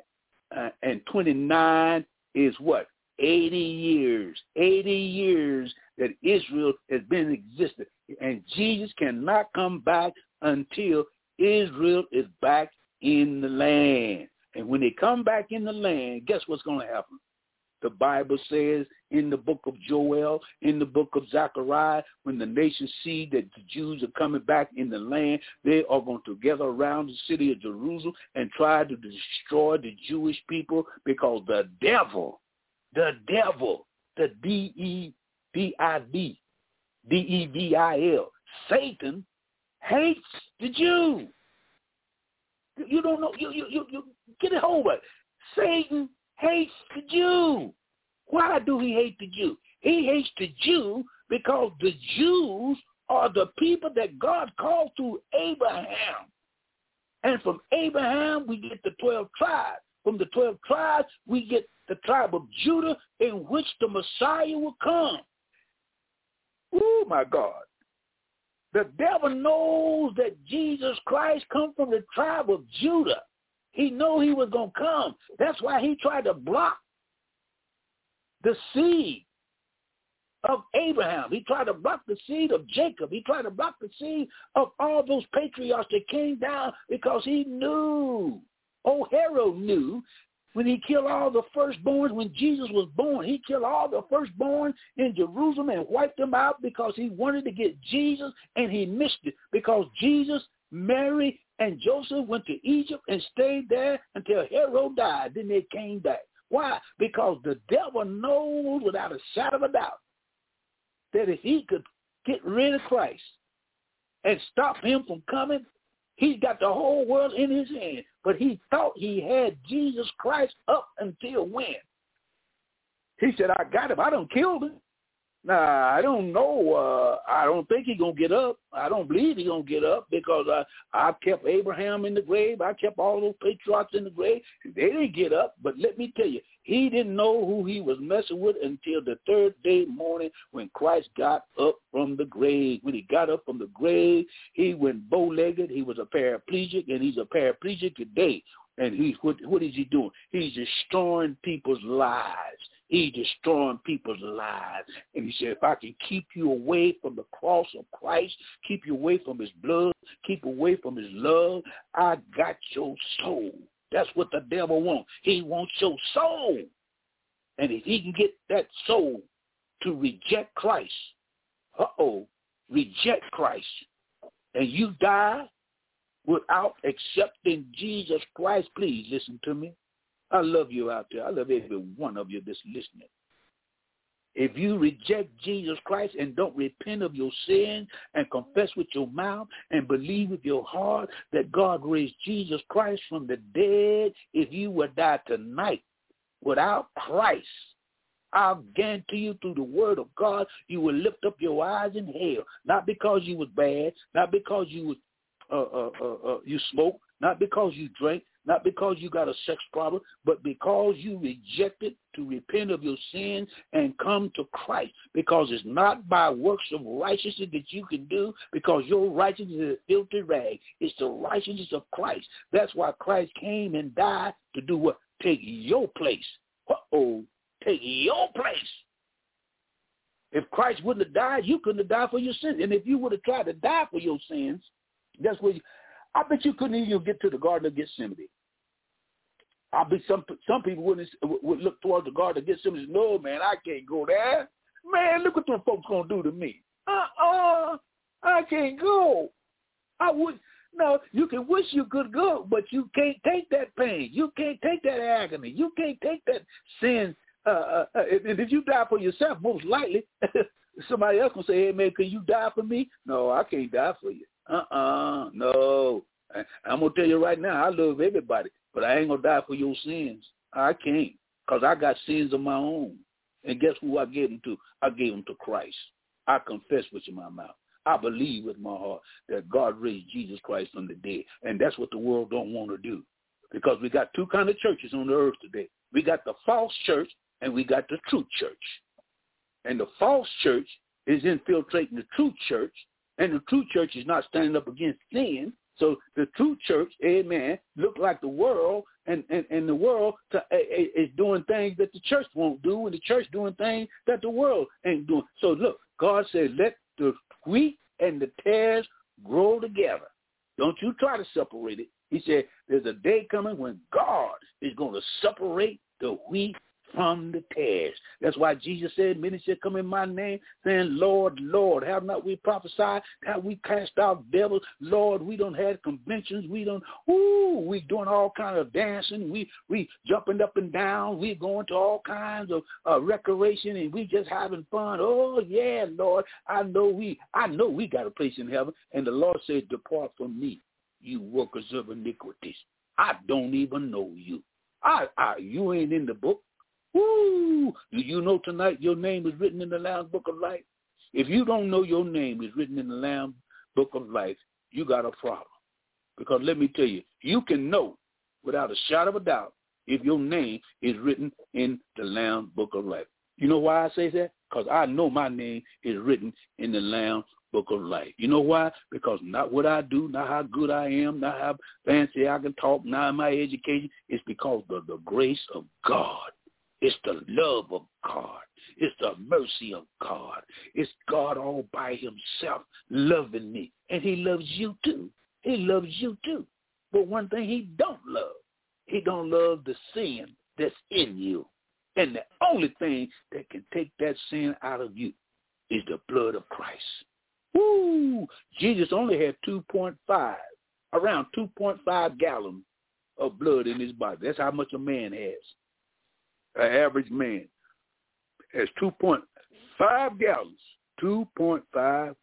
twenty-nine is what? eighty years. eighty years that Israel has been existing. And Jesus cannot come back until Israel is back in the land. And when they come back in the land, guess what's going to happen? The Bible says in the book of Joel, in the book of Zechariah, when the nations see that the Jews are coming back in the land, they are going to gather around the city of Jerusalem and try to destroy the Jewish people because the devil, the devil, the D E V I D, D E V I L, Satan hates the Jew. You don't know, you, you, you, you get it over. Satan hates the Jew. Why do he hate the Jew? He hates the Jew because the Jews are the people that God called through Abraham. And from Abraham, we get the twelve tribes. From the twelve tribes, we get the tribe of Judah in which the Messiah will come. Oh, my God. The devil knows that Jesus Christ comes from the tribe of Judah. He knew he was going to come. That's why he tried to block the seed of Abraham. He tried to block the seed of Jacob. He tried to block the seed of all those patriarchs that came down because he knew. Oh, Herod knew when he killed all the firstborns when Jesus was born. He killed all the firstborn in Jerusalem and wiped them out because he wanted to get Jesus, and he missed it because Jesus, Mary, and Joseph went to Egypt and stayed there until Herod died. Then they came back. Why? Because the devil knows without a shadow of a doubt that if he could get rid of Christ and stop him from coming, he's got the whole world in his hand. But he thought he had Jesus Christ up until when? He said, I got him. I done killed him. Now, I don't know. Uh, I don't think he's going to get up. I don't believe he's going to get up because I, I kept Abraham in the grave. I kept all those patriarchs in the grave. They didn't get up. But let me tell you, he didn't know who he was messing with until the third day morning when Christ got up from the grave. When he got up from the grave, he went bow-legged. He was a paraplegic, and he's a paraplegic today. And he, what, what is he doing? He's destroying people's lives. He's destroying people's lives. And he said, if I can keep you away from the cross of Christ, keep you away from his blood, keep away from his love, I got your soul. That's what the devil wants. He wants your soul. And if he can get that soul to reject Christ, uh-oh, reject Christ, and you die without accepting Jesus Christ, please listen to me. I love you out there. I love every one of you that's listening. If you reject Jesus Christ and don't repent of your sin and confess with your mouth and believe with your heart that God raised Jesus Christ from the dead, if you would die tonight without Christ, I'll guarantee you through the word of God, you will lift up your eyes in hell, not because you was bad, not because you was, uh, uh, uh, uh, you smoked, not because you drank, not because you got a sex problem, but because you rejected to repent of your sin and come to Christ. Because it's not by works of righteousness that you can do, because your righteousness is a filthy rag. It's the righteousness of Christ. That's why Christ came and died to do what? Take your place. Uh-oh, take your place. If Christ wouldn't have died, you couldn't have died for your sins. And if you would have tried to die for your sins, that's what you, I bet you couldn't even get to the Garden of Gethsemane. I bet some some people wouldn't would look towards the Garden of Gethsemane and say, no, man, I can't go there. Man, look what them folks going to do to me. Uh-uh, I can't go. I would. No, you can wish you could go, but you can't take that pain. You can't take that agony. You can't take that sin. Uh, uh, and if you die for yourself, most likely, somebody else going to say, hey, man, can you die for me? No, I can't die for you. Uh-uh, no. I'm going to tell you right now, I love everybody, but I ain't going to die for your sins. I can't, because I got sins of my own. And guess who I gave them to? I gave them to Christ. I confess with my mouth. I believe with my heart that God raised Jesus Christ from the dead. And that's what the world don't want to do, because we got two kind of churches on the earth today. We got the false church and we got the true church. And the false church is infiltrating the true church, and the true church is not standing up against sin. So the true church, amen, look like the world, and, and, and the world to, uh, is doing things that the church won't do, and the church doing things that the world ain't doing. So look, God said, let the wheat and the tares grow together. Don't you try to separate it. He said, there's a day coming when God is going to separate the wheat from the tares. That's why Jesus said, many shall come in my name, saying, Lord, Lord, have not we prophesied? Have we cast out devils? Lord, we don't have conventions. We don't, ooh, we doing all kind of dancing. We we jumping up and down. We going to all kinds of uh, recreation, and we just having fun. Oh, yeah, Lord, I know we, I know we got a place in heaven. And the Lord said, depart from me, you workers of iniquities. I don't even know you. I, I you ain't in the book. Woo! Do you know tonight your name is written in the Lamb's Book of Life? If you don't know your name is written in the Lamb's Book of Life, you got a problem. Because let me tell you, you can know without a shadow of a doubt if your name is written in the Lamb's Book of Life. You know why I say that? Because I know my name is written in the Lamb's Book of Life. You know why? Because not what I do, not how good I am, not how fancy I can talk, not my education. It's because of the grace of God. It's the love of God. It's the mercy of God. It's God all by himself loving me. And he loves you too. He loves you too. But one thing he don't love, he don't love the sin that's in you. And the only thing that can take that sin out of you is the blood of Christ. Woo! Jesus only had two point five, around two point five gallons of blood in his body. That's how much a man has. An average man has two point five gallons, two point five,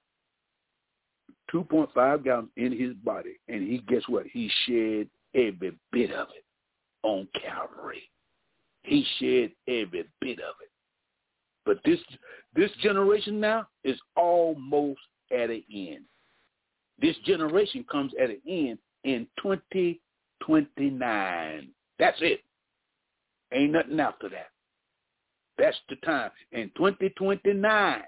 two point five gallons in his body. And he, guess what? He shed every bit of it on Calvary. He shed every bit of it. But this this generation now is almost at an end. This generation comes at an end in twenty twenty-nine. That's it. Ain't nothing after that. That's the time. In twenty twenty-nine,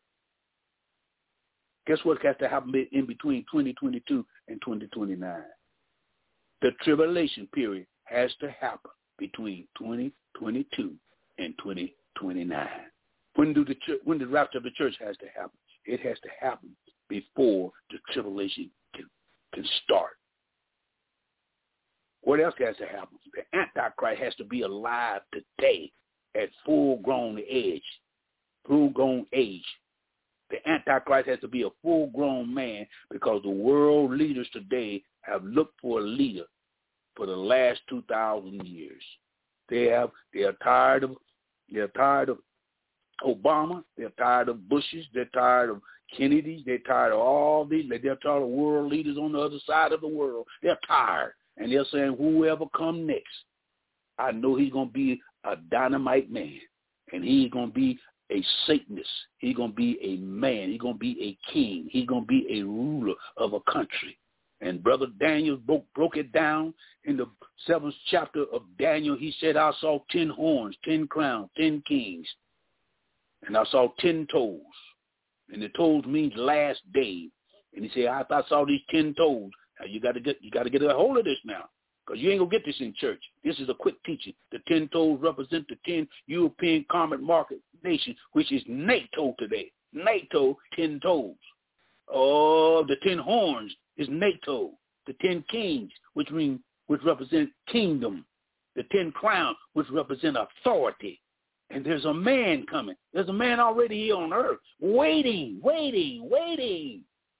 guess what has to happen in between twenty twenty-two and twenty twenty-nine? The tribulation period has to happen between twenty twenty-two and twenty twenty-nine. When do the when the rapture of the church has to happen? It has to happen before the tribulation can, can start. What else has to happen? The Antichrist has to be alive today at full-grown age, full-grown age. The Antichrist has to be a full-grown man because the world leaders today have looked for a leader for the last two thousand years. They have. They are tired of. They're tired of Obama. They're tired of Bushes. They're tired of Kennedys. They're tired of all these. They're tired of world leaders on the other side of the world. They're tired. And they're saying, whoever come next, I know he's going to be a dynamite man. And he's going to be a Satanist. He's going to be a man. He's going to be a king. He's going to be a ruler of a country. And Brother Daniel broke, broke it down in the seventh chapter of Daniel. He said, I saw ten horns, ten crowns, ten kings. And I saw ten toes. And the toes means last day. And he said, I, I saw these ten toes. Now you got to get you got to get a hold of this now, because you ain't gonna get this in church. This is a quick teaching. The ten toes represent the ten European common market nations, which is NATO today. NATO, ten toes. Oh, the ten horns is NATO. The ten kings, which mean which represent kingdom. The ten crowns, which represent authority. And there's a man coming. There's a man already here on earth, waiting, waiting, waiting.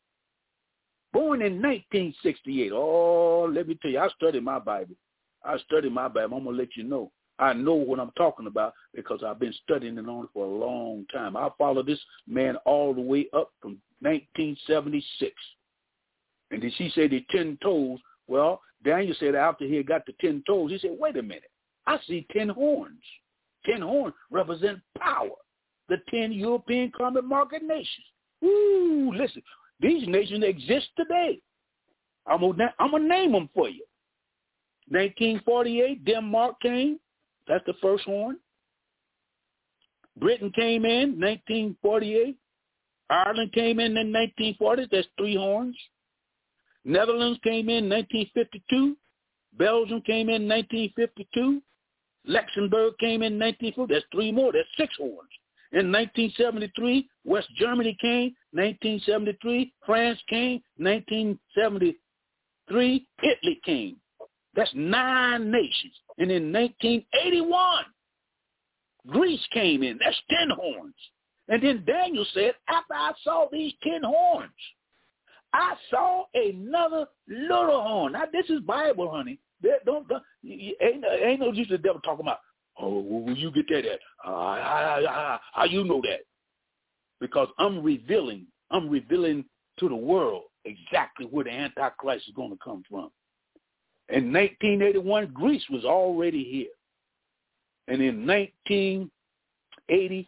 Born in nineteen sixty-eight. Oh, let me tell you, I studied my Bible. I studied my Bible. I'm going to let you know. I know what I'm talking about because I've been studying it on it for a long time. I followed this man all the way up from nineteen seventy-six. And then she said the ten toes. Well, Daniel said after he had got the ten toes, he said, wait a minute. I see ten horns. Ten horns represent power. The ten European common market nations. Ooh, listen. These nations exist today. I'm gonna, I'm gonna name them for you. nineteen forty-eight, Denmark came. That's the first horn. Britain came in nineteen forty-eight. Ireland came in in nineteen forty. That's three horns. Netherlands came in nineteen fifty-two. Belgium came in nineteen fifty-two. Luxembourg came in nineteen fifty. That's three more. That's six horns. In nineteen seventy-three, West Germany came. nineteen seventy-three, France came. nineteen seventy-three, Italy came. That's nine nations. And in nineteen eighty-one, Greece came in. That's ten horns. And then Daniel said, after I saw these ten horns, I saw another little horn. Now, this is Bible, honey. There, don't, don't, ain't, ain't no use the devil talking about, oh, where you get that at? Uh, how, how, how you know that? Because I'm revealing, I'm revealing to the world exactly where the Antichrist is going to come from. In nineteen eighty-one, Greece was already here. And in nineteen eighty-six,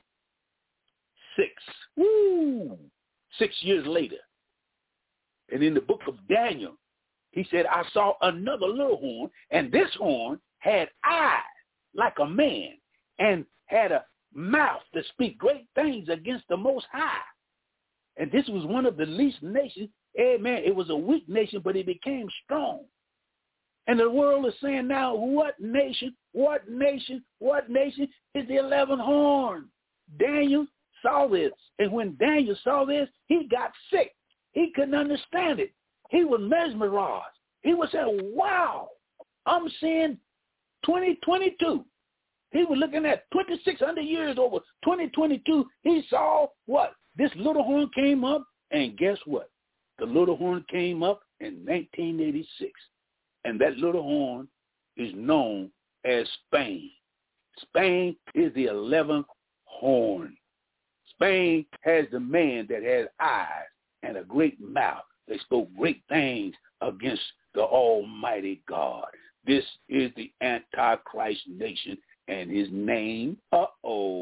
woo, six years later, and in the book of Daniel, he said, I saw another little horn, and this horn had eyes like a man, and had a mouth to speak great things against the Most High. And this was one of the least nations. Amen. It was a weak nation, but it became strong. And the world is saying now, what nation, what nation, what nation is the eleventh horn? Daniel saw this. And when Daniel saw this, he got sick. He couldn't understand it. He was mesmerized. He was saying, wow, I'm seeing twenty twenty-two. He was looking at twenty-six hundred years over twenty twenty-two. He saw what? This little horn came up, and guess what? The little horn came up in nineteen eighty-six. And that little horn is known as Spain. Spain is the eleventh horn. Spain has the man that has eyes and a great mouth. They spoke great things against the Almighty God. This is the Antichrist nation, and his name, uh-oh,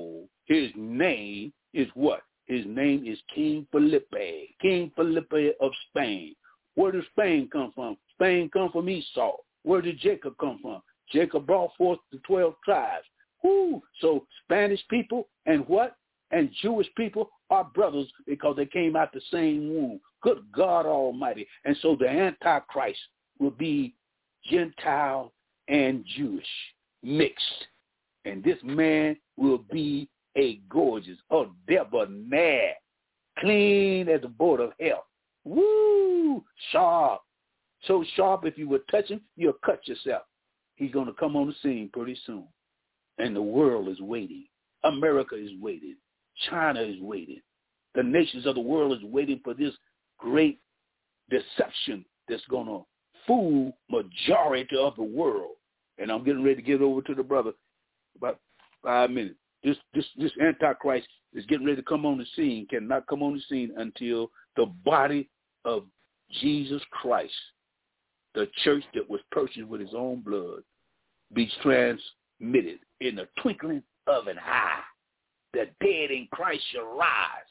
His name is what? His name is King Felipe, King Felipe of Spain. Where does Spain come from? Spain come from Esau. Where did Jacob come from? Jacob brought forth the twelve tribes. Woo! So Spanish people and what? And Jewish people are brothers because they came out the same womb. Good God Almighty. And so the Antichrist will be Gentile and Jewish mixed. And this man will be a gorgeous, a debonair, clean as a board of hell. Woo! Sharp. So sharp if you would touch him, you'll cut yourself. He's going to come on the scene pretty soon. And the world is waiting. America is waiting. China is waiting. The nations of the world is waiting for this great deception that's going to fool majority of the world. And I'm getting ready to get over to the brother about five minutes. This this this Antichrist is getting ready to come on the scene, cannot come on the scene until the body of Jesus Christ, the church that was purchased with his own blood, be transmitted in the twinkling of an eye. The dead in Christ shall rise.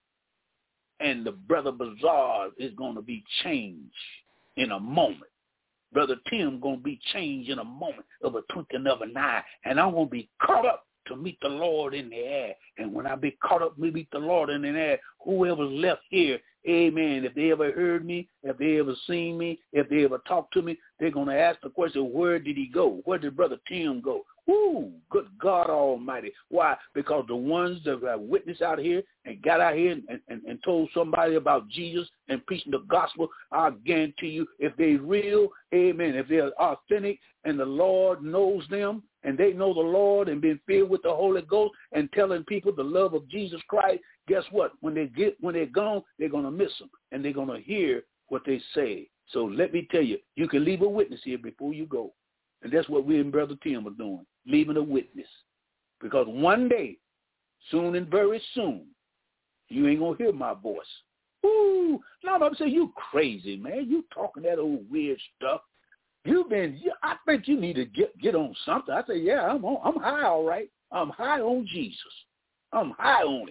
And the Brother Bazaar is going to be changed in a moment. Brother Tim going to be changed in a moment of a twinkling of an eye. And I'm going to be caught up to meet the Lord in the air. And when I be caught up to meet the Lord in the air, whoever's left here, amen, if they ever heard me, if they ever seen me, if they ever talked to me, they're going to ask the question, where did he go? Where did Brother Tim go? Woo, good God Almighty. Why? Because the ones that have witnessed out here and got out here and, and, and told somebody about Jesus and preaching the gospel, I guarantee you, if they're real, amen, if they're authentic and the Lord knows them and they know the Lord and been filled with the Holy Ghost and telling people the love of Jesus Christ, guess what? When they get when they're gone, they're going to miss them and they're going to hear what they say. So let me tell you, you can leave a witness here before you go. And that's what we and Brother Tim are doing, leaving a witness. Because one day, soon and very soon, you ain't going to hear my voice. Ooh, no, I'm saying you crazy, man. You talking that old weird stuff. You've been, I think you need to get get on something. I say, yeah, I'm on, I'm high, all right. I'm high on Jesus. I'm high on him.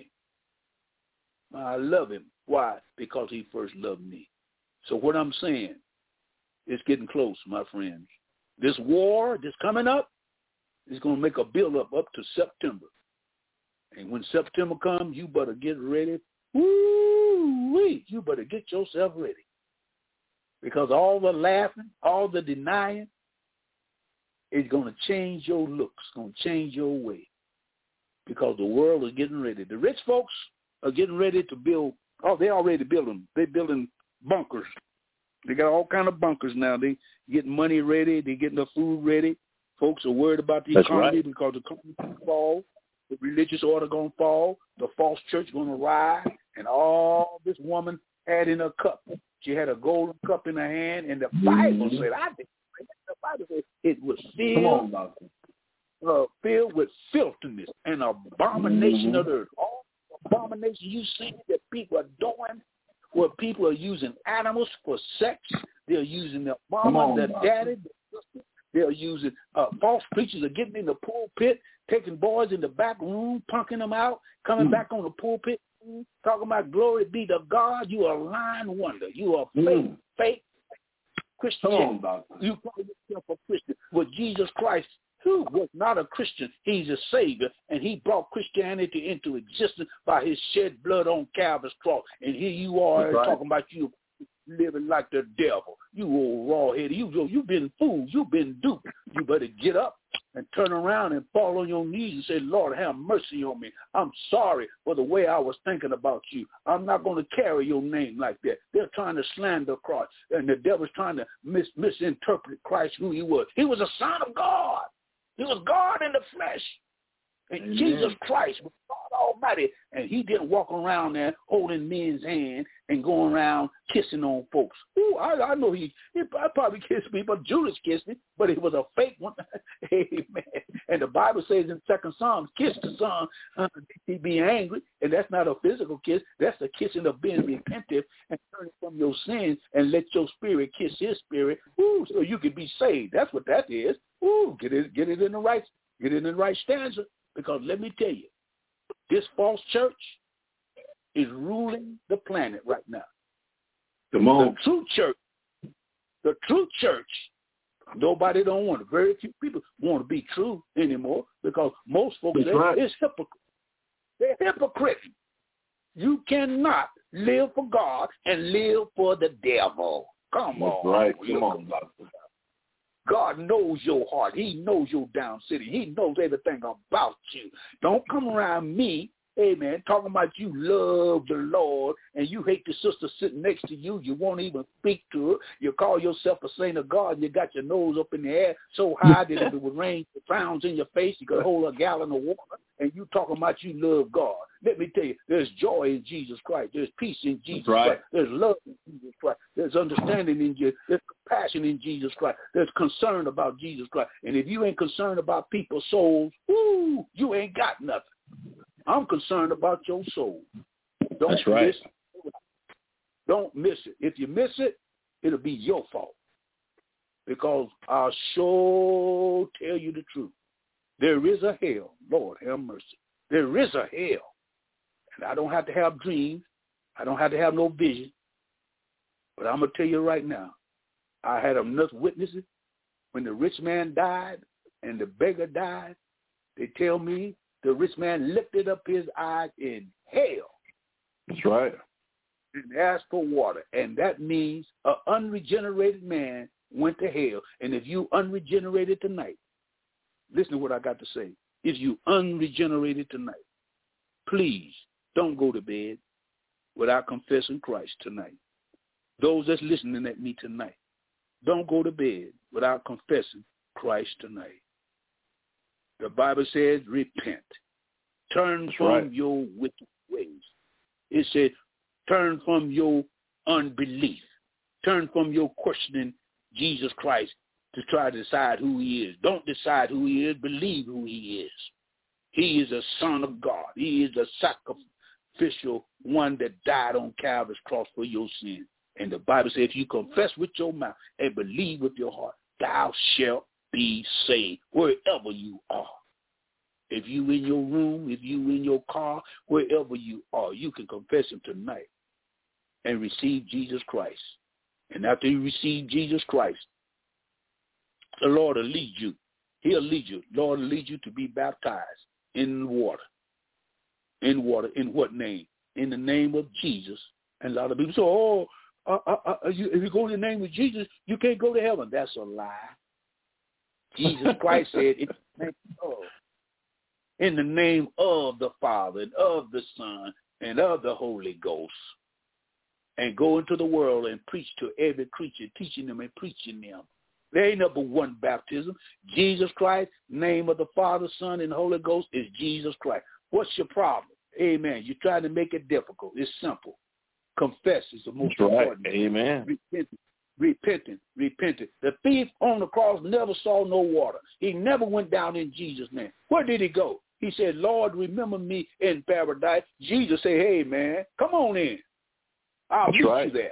I love him. Why? Because he first loved me. So what I'm saying, it's getting close, my friends. This war that's coming up is going to make a build-up up to September. And when September comes, you better get ready. Woo-wee, you better get yourself ready. Because all the laughing, all the denying is going to change your looks, going to change your way. Because the world is getting ready. The rich folks are getting ready to build. Oh, they're already building. They're building bunkers. They got all kind of bunkers now. They getting money ready. They getting the food ready. Folks are worried about the That's economy right. because the economy going to fall. The religious order going to fall. The false church going to rise. And all this woman had in her cup. She had a golden cup in her hand. And the Bible said, I didn't. The Bible said it was filled, uh, filled with filthiness and abomination mm-hmm. of the earth. All abomination you see that people are doing, where people are using animals for sex. They're using their mama, their daddy, their sister. They're using uh, false preachers are getting in the pulpit, taking boys in the back room, punking them out, coming mm. back on the pulpit, talking about glory be to God. You are a lying wonder. You are fake, mm. fake Christian. You call yourself a Christian. Well, Jesus Christ, who was not a Christian, he's a Savior, and he brought Christianity into existence by his shed blood on Calvary's cross. And here you are right. talking about you living like the devil. You old raw-headed. You, you've been fooled. You've been duped. You better get up and turn around and fall on your knees and say, Lord, have mercy on me. I'm sorry for the way I was thinking about you. I'm not going to carry your name like that. They're trying to slander Christ, and the devil's trying to mis- misinterpret Christ, who he was. He was a son of God. He was God in the flesh. And Amen. Jesus Christ was God Almighty. And he didn't walk around there holding men's hand and going around kissing on folks. Ooh, I, I know he, he probably kissed me, but Judas kissed me, but it was a fake one. Amen. And the Bible says in Second Psalms, kiss the son, uh, he be angry. And that's not a physical kiss. That's the kissing of being repentant and turning from your sins and let your spirit kiss his spirit. Ooh, so you can be saved. That's what that is. Ooh, get it, get it in the right, get it in the right stanza. Because let me tell you, This false church is ruling the planet right now. Come on. The true church, the true church, nobody don't want it. Very few people want to be true anymore because most folks say right. it's hypocrite. They're hypocrites. You cannot live for God and live for the devil. Come That's on. right. Come on, doctor. God knows your heart. He knows your down city. He knows everything about you. Don't come around me, amen, talking about you love the Lord and you hate the sister sitting next to you. You won't even speak to her. You call yourself a saint of God and you got your nose up in the air so high that if it would rain pounds in your face, you could hold a gallon of water, and you talking about you love God. Let me tell you, there's joy in Jesus Christ. There's peace in Jesus right. Christ. There's love in Jesus Christ. There's understanding in Jesus. There's compassion in Jesus Christ. There's concern about Jesus Christ. And if you ain't concerned about people's souls, woo, you ain't got nothing. I'm concerned about your soul. Don't That's right. miss it. Don't miss it. If you miss it, it'll be your fault. Because I'll sure tell you the truth. There is a hell. Lord, have mercy. There is a hell. And I don't have to have dreams. I don't have to have no vision. But I'm going to tell you right now, I had enough witnesses. When the rich man died and the beggar died, they tell me the rich man lifted up his eyes in hell. That's right. And asked for water. And that means an unregenerated man went to hell. And if you unregenerated tonight, listen to what I got to say. If you unregenerated tonight, please don't go to bed without confessing Christ tonight. Those that's listening at me tonight, don't go to bed without confessing Christ tonight. The Bible says, repent. Turn That's from right. your wicked ways. It said, turn from your unbelief. Turn from your questioning Jesus Christ to try to decide who he is. Don't decide who he is. Believe who he is. He is a son of God. He is a sacrificial one that died on Calvary's cross for your sin. And the Bible says if you confess with your mouth and believe with your heart, thou shalt be saved wherever you are. If you in your room, if you in your car, wherever you are, you can confess him tonight and receive Jesus Christ. And after you receive Jesus Christ, the Lord will lead you. He'll lead you. The Lord will lead you to be baptized in water. In water. In what name? In the name of Jesus. And a lot of people say, oh, uh, uh, uh, you, if you go in the name of Jesus, you can't go to heaven. That's a lie. Jesus Christ said, in the name of, in the name of the Father and of the Son and of the Holy Ghost. And go into the world and preach to every creature, teaching them and preaching them. There ain't number one baptism. Jesus Christ, name of the Father, Son, and Holy Ghost is Jesus Christ. What's your problem? Amen. You're trying to make it difficult. It's simple. Confess is the most That's important. Right. Amen. Repenting, repenting, repenting. The thief on the cross never saw no water. He never went down in Jesus' name. Where did he go? He said, Lord, remember me in paradise. Jesus said, hey, man, come on in. I'll That's meet right. you there.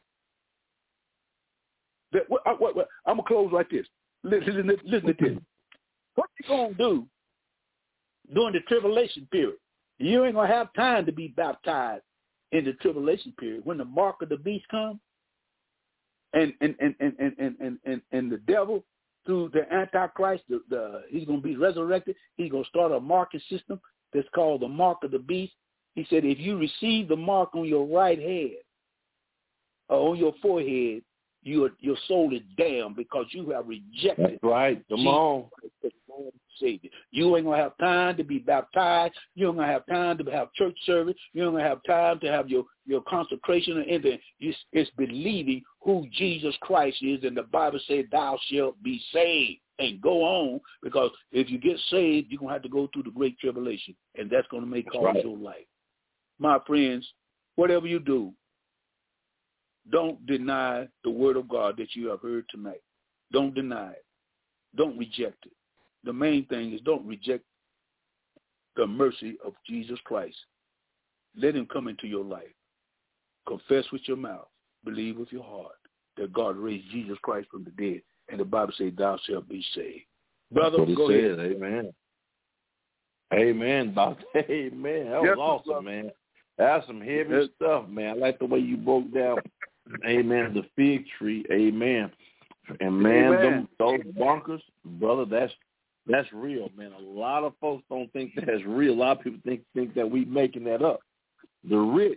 That, what, what, what, I'm going to close like this. Listen, listen, listen to this. What you going to do during the tribulation period? You ain't going to have time to be baptized in the tribulation period. When the mark of the beast comes, and and, and, and, and, and, and, and, and the devil, through the Antichrist, the, the, he's going to be resurrected. He's going to start a marking system that's called the mark of the beast. He said, if you receive the mark on your right head or on your forehead, your your soul is damned because you have rejected. That's right. Come Jesus on. Christ, Lord and Savior. You ain't going to have time to be baptized. You ain't going to have time to have church service. You ain't going to have time to have your, your consecration or anything. It's, it's believing who Jesus Christ is, and the Bible says thou shalt be saved. And go on, because if you get saved, you're going to have to go through the great tribulation, and that's going to make cause right. your life. My friends, whatever you do, don't deny the word of God that you have heard tonight. Don't deny it. Don't reject it. The main thing is don't reject the mercy of Jesus Christ. Let him come into your life. Confess with your mouth. Believe with your heart that God raised Jesus Christ from the dead. And the Bible says, thou shalt be saved. Brother, That's what go it ahead. says. Amen. Amen, Doctor. Amen. That was yes, awesome, brother. man. That's some heavy Yes. stuff, man. I like the way you broke down, amen, the fig tree, amen. And, man, them, those bunkers, brother, that's that's real, man. A lot of folks don't think that's real. A lot of people think think that we making that up. The rich,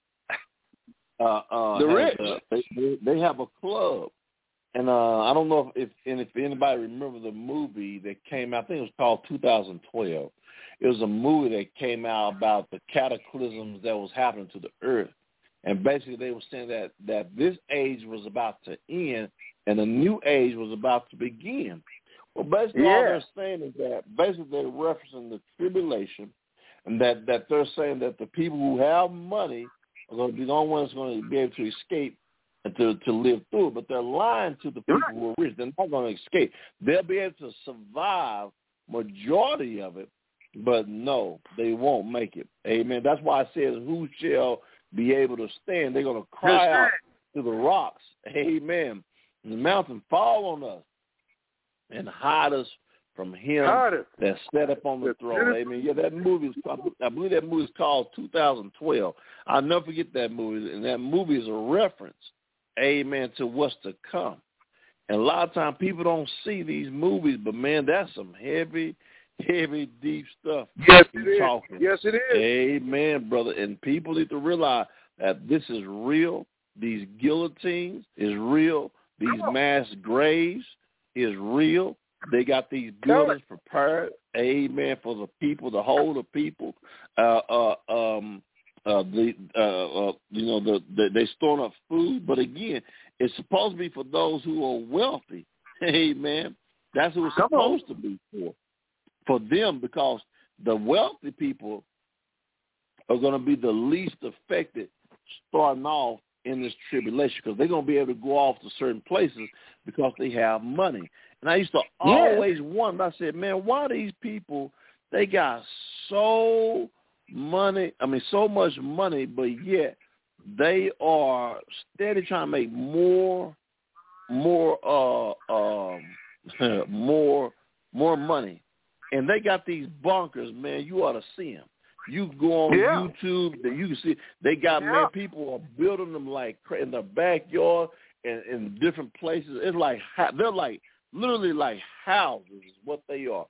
uh, uh, the has, rich, uh, they, they have a club. And uh, I don't know if, if and if anybody remember the movie that came out. I think it was called two thousand twelve. It was a movie that came out about the cataclysms that was happening to the earth, and basically they were saying that that this age was about to end and a new age was about to begin. Well, basically yeah. all they're saying is that basically they're referencing the tribulation, and that that they're saying that the people who have money are going to be the only ones going to be able to escape and to, to live through it, but they're lying to the people who are rich. They're not going to escape. They'll be able to survive majority of it, but no, they won't make it. Amen. That's why I said, who shall be able to stand? They're going to cry That's out right. to the rocks. Amen. And the mountain fall on us and hide us from him that sat up on the throne. Amen. Yeah, that movie is, I believe that movie is called two thousand twelve. I'll never forget that movie, and that movie is a reference, amen, to what's to come. And a lot of times people don't see these movies, but, man, that's some heavy, heavy, deep stuff. Yes, it is. Talking. Yes, it is. Amen, brother. And people need to realize that this is real. These guillotines is real. These mass graves is real. They got these buildings prepared, amen, for the people, the whole of people. Uh, uh, um, uh, the uh, uh, you know, the, the they storing up food, but again, it's supposed to be for those who are wealthy. Amen. That's who it's Come supposed on. to be for, for them, because the wealthy people are going to be the least affected starting off in this tribulation, because they're going to be able to go off to certain places because they have money. And I used to always yeah. wonder, I said, man, why these people, they got so money, I mean, so much money, but yet they are steady trying to make more, more, uh, um, more, more money. And they got these bunkers, man, you ought to see them. You go on yeah. YouTube, you can see they got, yeah. man, people are building them like in their backyard and in different places. It's like, they're like, literally like houses is what they are.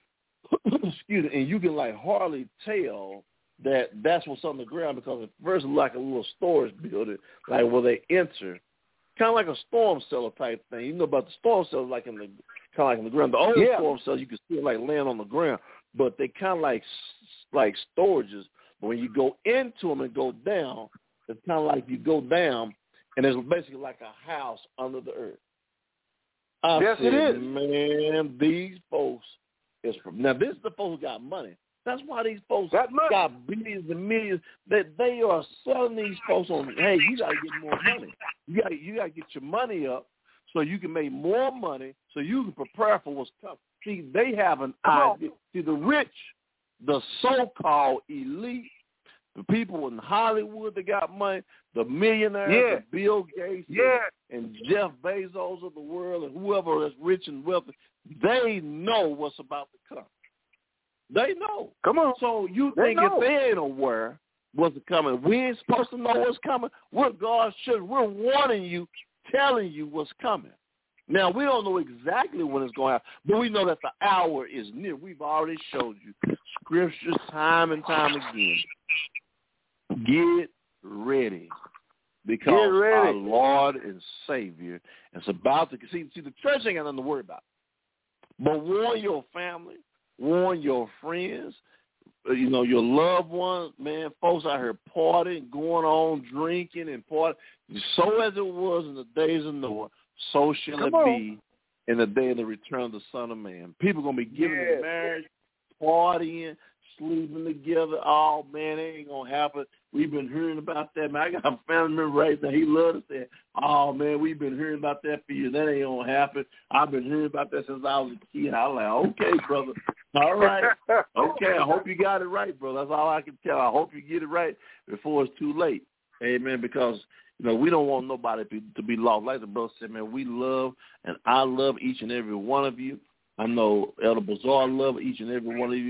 Excuse me. And you can like hardly tell that that's what's on the ground, because at first it's like a little storage building, like where they enter. Kind of like a storm cellar type thing. You know about the storm cellar, like in the kind of like in the ground. The old yeah. storm cellar, you can see it like laying on the ground, but they kind of like like storages. But when you go into them and go down, it's kind of like you go down, and it's basically like a house under the earth. I yes, said, it is. Man, these folks is from now. This is the folks who got money. That's why these folks got, got billions and millions. That they are selling these folks on. Hey, you got to get more money. You got you got to get your money up so you can make more money, so you can prepare for what's coming. See, they have an idea. See, the rich, the so-called elite, the people in Hollywood that got money, the millionaires, yeah. the Bill Gates, yeah. and, and Jeff Bezos of the world, and whoever is rich and wealthy, they know what's about to come. They know. Come on. So you they think know. if they ain't aware what's coming, we ain't supposed to know what's coming? We're God's children. We're warning you, telling you what's coming. Now, we don't know exactly when it's going to happen, but we know that the hour is near. We've already showed you scriptures time and time again. Get ready, because Get ready. our Lord and Savior is about to see. See, the church ain't got nothing to worry about. But warn your family, warn your friends, you know, your loved ones. Man, folks out here partying, going on, drinking and partying. So as it was in the days of Noah, so shall Come it on. be in the day of the return of the Son of Man. People going to be giving yeah. in marriage, partying, sleeping together. Oh, man, it ain't going to happen. We've been hearing about that. Man, I got a family member right now. He loves to say, oh, man, we've been hearing about that for years. That ain't going to happen. I've been hearing about that since I was a kid. I'm like, okay, brother. All right. Okay, I hope you got it right, brother. That's all I can tell. I hope you get it right before it's too late. Amen, because, you know, we don't want nobody to be, to be lost. Like the brother said, man, we love, and I love each and every one of you. I know Elder Bazaar love each and every one of you.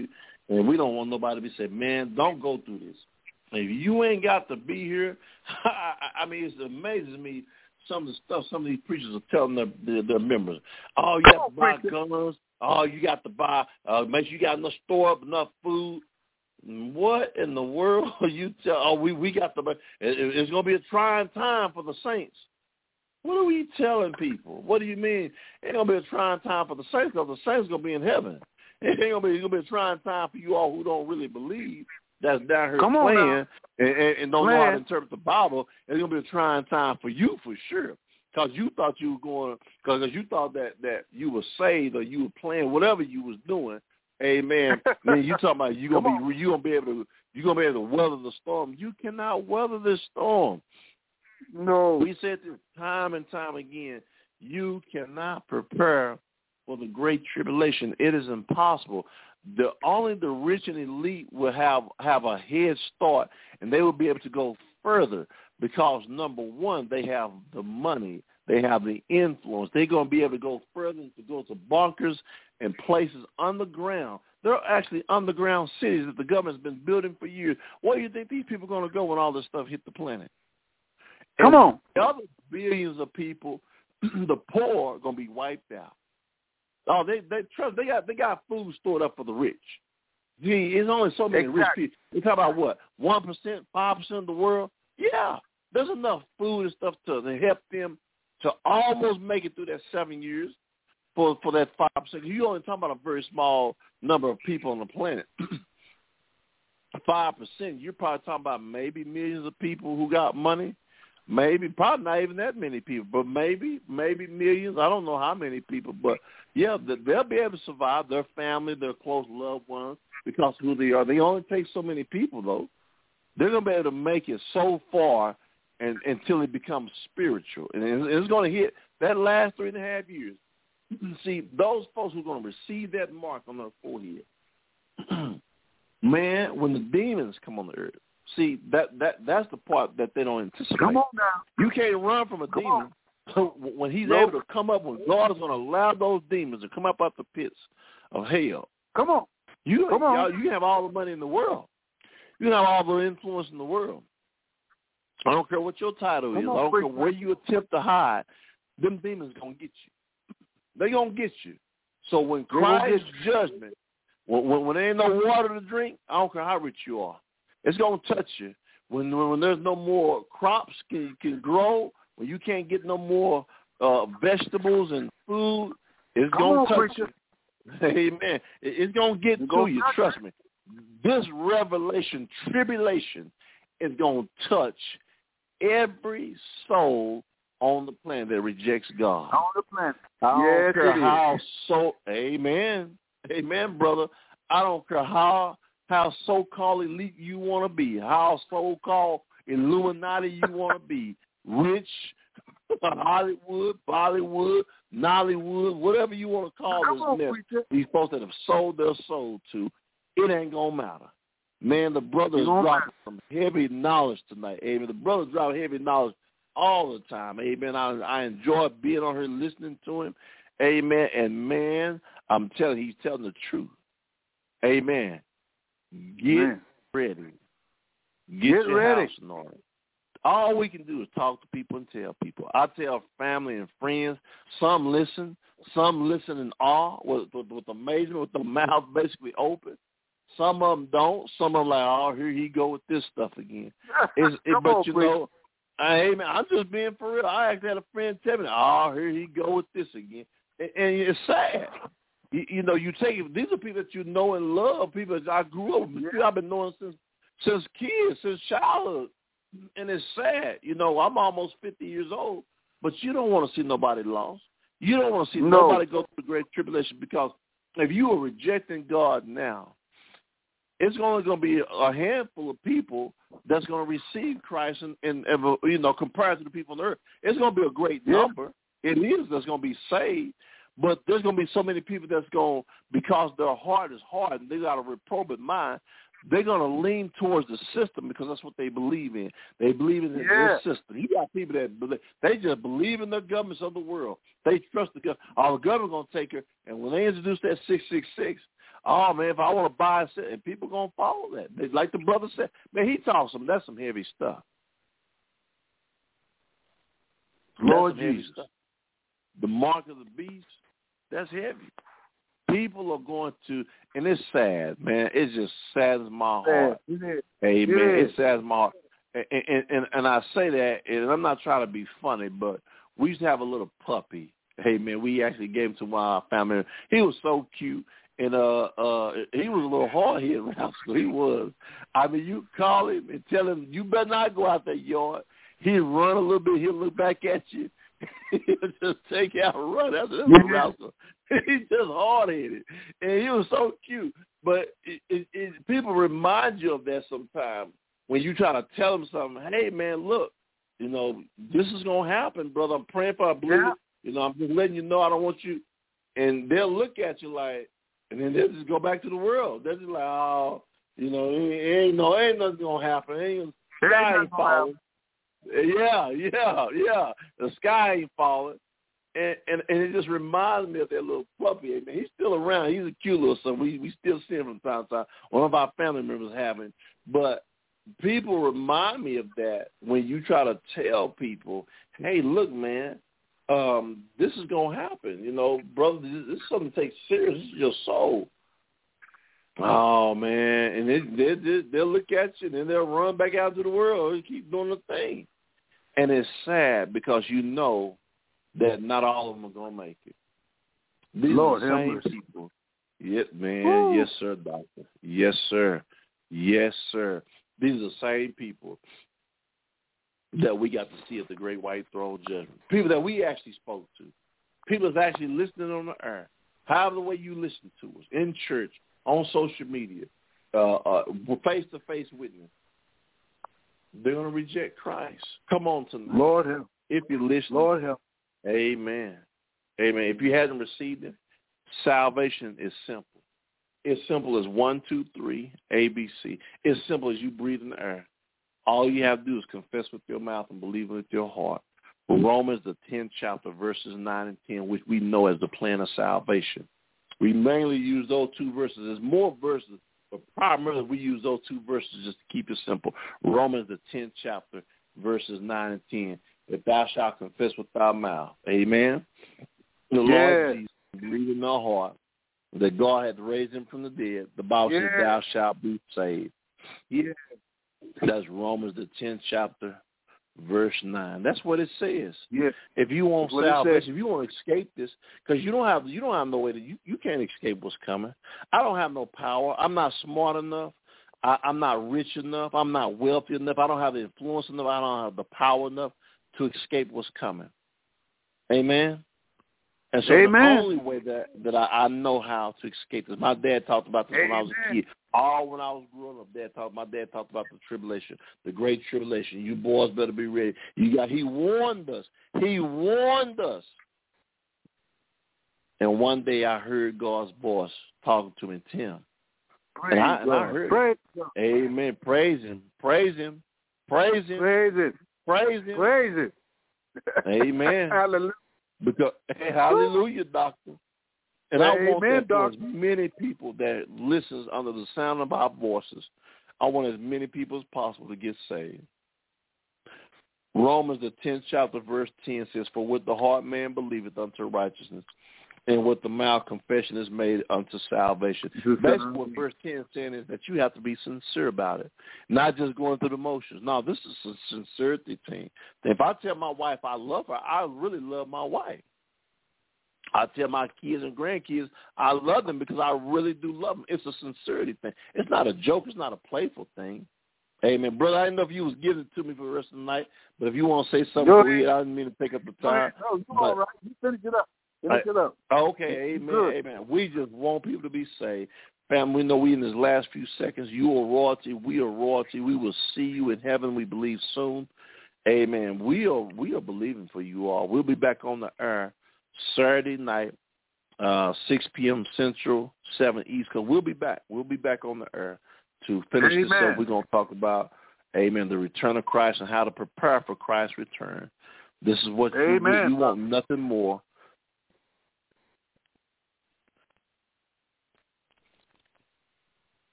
And we don't want nobody to be saying, man, don't go through this. If you ain't got to be here, I, I mean, it amazes me some of the stuff some of these preachers are telling their, their, their members. Oh, you got to buy guns. Oh, you got to buy, uh, make sure you got enough, store up enough food. What in the world are you tell? Oh, we, we got to, it, it's going to be a trying time for the saints. What are we telling people? What do you mean? It's going to be a trying time for the saints because the saints are going to be in heaven. It ain't going to be, it's going to be a trying time for you all who don't really believe that's down here Come on playing and, and, and don't Man. know how to interpret the Bible. It's going to be a trying time for you for sure because you thought you were going, because you thought that, that you were saved or you were playing whatever you was doing. Amen. Then you talking about you gonna be you gonna be able to you gonna be able to weather the storm. You cannot weather this storm. No. We said this time and time again. You cannot prepare for the great tribulation. It is impossible. The only the rich and elite will have have a head start, and they will be able to go further because number one, they have the money, they have the influence. They're gonna be able to go further to go to bunkers and places underground. There are actually underground cities that the government's been building for years. Where do you think these people are going to go when all this stuff hit the planet? Come and on. The other billions of people, the poor, are going to be wiped out. Oh, they they trust they got they got food stored up for the rich. Gee, it's only so many Exactly. rich people. You talk about what? One percent, five percent of the world? Yeah, there's enough food and stuff to, to help them to almost make it through that seven years. For, for that five percent, you only talking about a very small number of people on the planet. Five percent, you're probably talking about maybe millions of people who got money. Maybe, probably not even that many people, but maybe, maybe millions. I don't know how many people, but yeah, they'll be able to survive. Their family, their close loved ones, because of who they are. They only take so many people, though. They're gonna be able to make it so far, and until it becomes spiritual, and it's going to hit that last three and a half years. See, those folks who are going to receive that mark on their forehead, man, when the demons come on the earth, see, that, that that's the part that they don't anticipate. Come on now. You can't run from a Come demon. on. So when he's Nope. able to come up, when God is going to allow those demons to come up out the pits of hell, Come on. you, Come on. y'all, you can have all the money in the world. You can have all the influence in the world. I don't care what your title Come is. on, I don't care preacher. where you attempt to hide. Them demons going to get you. They're going to get you. So when They gonna Christ's get you. judgment, when, when, when there ain't no water to drink, I don't care how rich you are, it's going to touch you. When, when when there's no more crops can can grow, when you can't get no more uh, vegetables and food, it's going to touch preacher. you. Amen. It, it's going to get It's to gonna you. touch Trust me. This revelation, tribulation, is going to touch every soul on the planet that rejects God. On the planet. I don't Yes, care it is. how so, amen, amen, brother. I don't care how how so-called elite you want to be, how so-called Illuminati you want to be, rich, Hollywood, Bollywood, Nollywood, whatever you want to call Come this on, mess. preacher. These folks that have sold their soul to, it ain't gonna matter. Man, the brother is It won't dropping some heavy knowledge tonight. Amen. The brother's dropping heavy knowledge all the time. Amen. I, I enjoy being on here listening to him. Amen. And man, I'm telling you, he's telling the truth. Amen. Get Man. ready. Get, Get your ready. house in order. All we can do is talk to people and tell people. I tell family and friends. Some listen. Some listen in awe with, with, with amazement, with the mouth basically open. Some of them don't. Some of them like, oh, here he go with this stuff again. It's, it, Come but on, you preacher. know, hey man, I'm just being for real. I actually had a friend tell me, oh, here he go with this again, and, and it's sad. You, you know, you take these are people that you know and love, people that I grew up with, people I've been knowing since since kids, since childhood, and it's sad. You know, I'm almost fifty years old, but you don't want to see nobody lost. You don't want to see No. nobody go through the great tribulation, because if you are rejecting God now, it's only going to be a handful of people that's going to receive Christ, and, and, and you know, compared to the people on the earth, it's going to be a great Yeah. number. It is that's going to be saved, but there's going to be so many people that's going, because their heart is hard and they got a reprobate mind, they're going to lean towards the system because that's what they believe in. They believe in Yeah. their system. You got people that believe, they just believe in the governments of the world. They trust the government. Our government going to take her, and when they introduce that six six six, Oh, man, if I want to buy a set, and people going to follow that. They, like the brother said, man, he talks some, that's some heavy stuff. Lord Jesus. Stuff. The mark of the beast, that's heavy. People are going to, and it's sad, man. It just saddens my heart. Amen. Amen. It saddens my heart. And, and, and, and I say that, and I'm not trying to be funny, but we used to have a little puppy. Hey, man, we actually gave him to one of our family. He was so cute, and uh, uh, he was a little hard-headed rascal. He was. I mean, you call him and tell him, you better not go out that yard. He'd run a little bit. He'll look back at you. He'll just take out and run. That's a rascal. He's just hard-headed. And he was so cute. But it, it, it, people remind you of that sometimes when you try to tell them something. Hey, man, look, you know, this is going to happen, brother. I'm praying for I believe yeah. it. You know, I'm just letting you know I don't want you. And they'll look at you like, and then they'll just go back to the world. They're just like, oh, you know, it ain't, no, ain't nothing going to happen. It ain't, the sky ain't falling. Yeah, yeah, yeah. The sky ain't falling. And, and and it just reminds me of that little puppy. Man, he's still around. He's a cute little son. We we still see him from time to time. One of our family members have him. But people remind me of that when you try to tell people, hey, look, man, um, this is going to happen. You know, brother, this, this is something to take serious. This is your soul. Oh, man. And they, they, they, they'll look at you, and then they'll run back out to the world and keep doing the thing. And it's sad because you know that not all of them are going to make it. These Lord, are the same mercy. people. Yes, man. Woo. Yes, sir, doctor. Yes, sir. Yes, sir. These are the same people that we got to see at the Great White Throne Judgment. People that we actually spoke to. People that's actually listening on the air. However the way you listen to us, in church, on social media, uh, uh, face-to-face witness. They're going to reject Christ. Come on tonight. Lord help. If you listen. Lord help. Amen. Amen. If you haven't received it, salvation is simple. It's simple as one, two, three, A B C. It's simple as you breathe in the air. All you have to do is confess with your mouth and believe with your heart. Romans, the tenth chapter, verses nine and ten, which we know as the plan of salvation. We mainly use those two verses. There's more verses, but primarily we use those two verses just to keep it simple. Romans, the tenth chapter, verses nine and ten. If thou shalt confess with thy mouth, amen, the yeah. Lord Jesus, believe in thy heart that God had raised him from the dead, the Bible yeah. says thou shalt be saved. Yeah. That's Romans, the tenth chapter, verse nine. That's what it says. Yeah. If you want That's salvation, if you want to escape this, because you don't have you don't have no way to you, you can't escape what's coming. I don't have no power. I'm not smart enough. I, I'm not rich enough. I'm not wealthy enough. I don't have the influence enough. I don't have the power enough to escape what's coming. Amen. And so Amen. the only way that, that I, I know how to escape this, my dad talked about this Amen. when I was a kid. All when I was growing up, dad talked. My dad talked about the tribulation, the great tribulation. You boys better be ready. You got. He warned us. He warned us. And one day I heard God's voice talking to me, Tim. Praise and I, and I God. heard Praise it. God. Amen. Praise him. Praise him. Praise him. Praise it. Praise him. Praise it. Amen. Hallelujah. Because hey, hallelujah, doctor. And Amen, I want that for as doctor. many people that listens under the sound of our voices. I want as many people as possible to get saved. Romans, the tenth chapter, verse ten says, for with the heart man believeth unto righteousness, and with the mouth confession is made unto salvation. Basically what verse ten is saying is that you have to be sincere about it, not just going through the motions. No, this is a sincerity thing. If I tell my wife I love her, I really love my wife. I tell my kids and grandkids I love them because I really do love them. It's a sincerity thing. It's not a joke. It's not a playful thing. Amen. Brother, I didn't know if you was giving it to me for the rest of the night, but if you want to say something weird, I didn't mean to take up the time. No, you're but, all right. You finish it up. Finish I, it up. Okay, amen, Good. amen. We just want people to be saved. Family, we know we in this last few seconds, you are royalty, we are royalty. We will see you in heaven, we believe, soon. Amen. We are we are believing for you all. We'll be back on the air Saturday night, uh, six p.m. Central, seven East Coast. We'll be back. We'll be back on the air to finish Amen. this up. We're going to talk about, amen, the return of Christ and how to prepare for Christ's return. This is what you, we want nothing more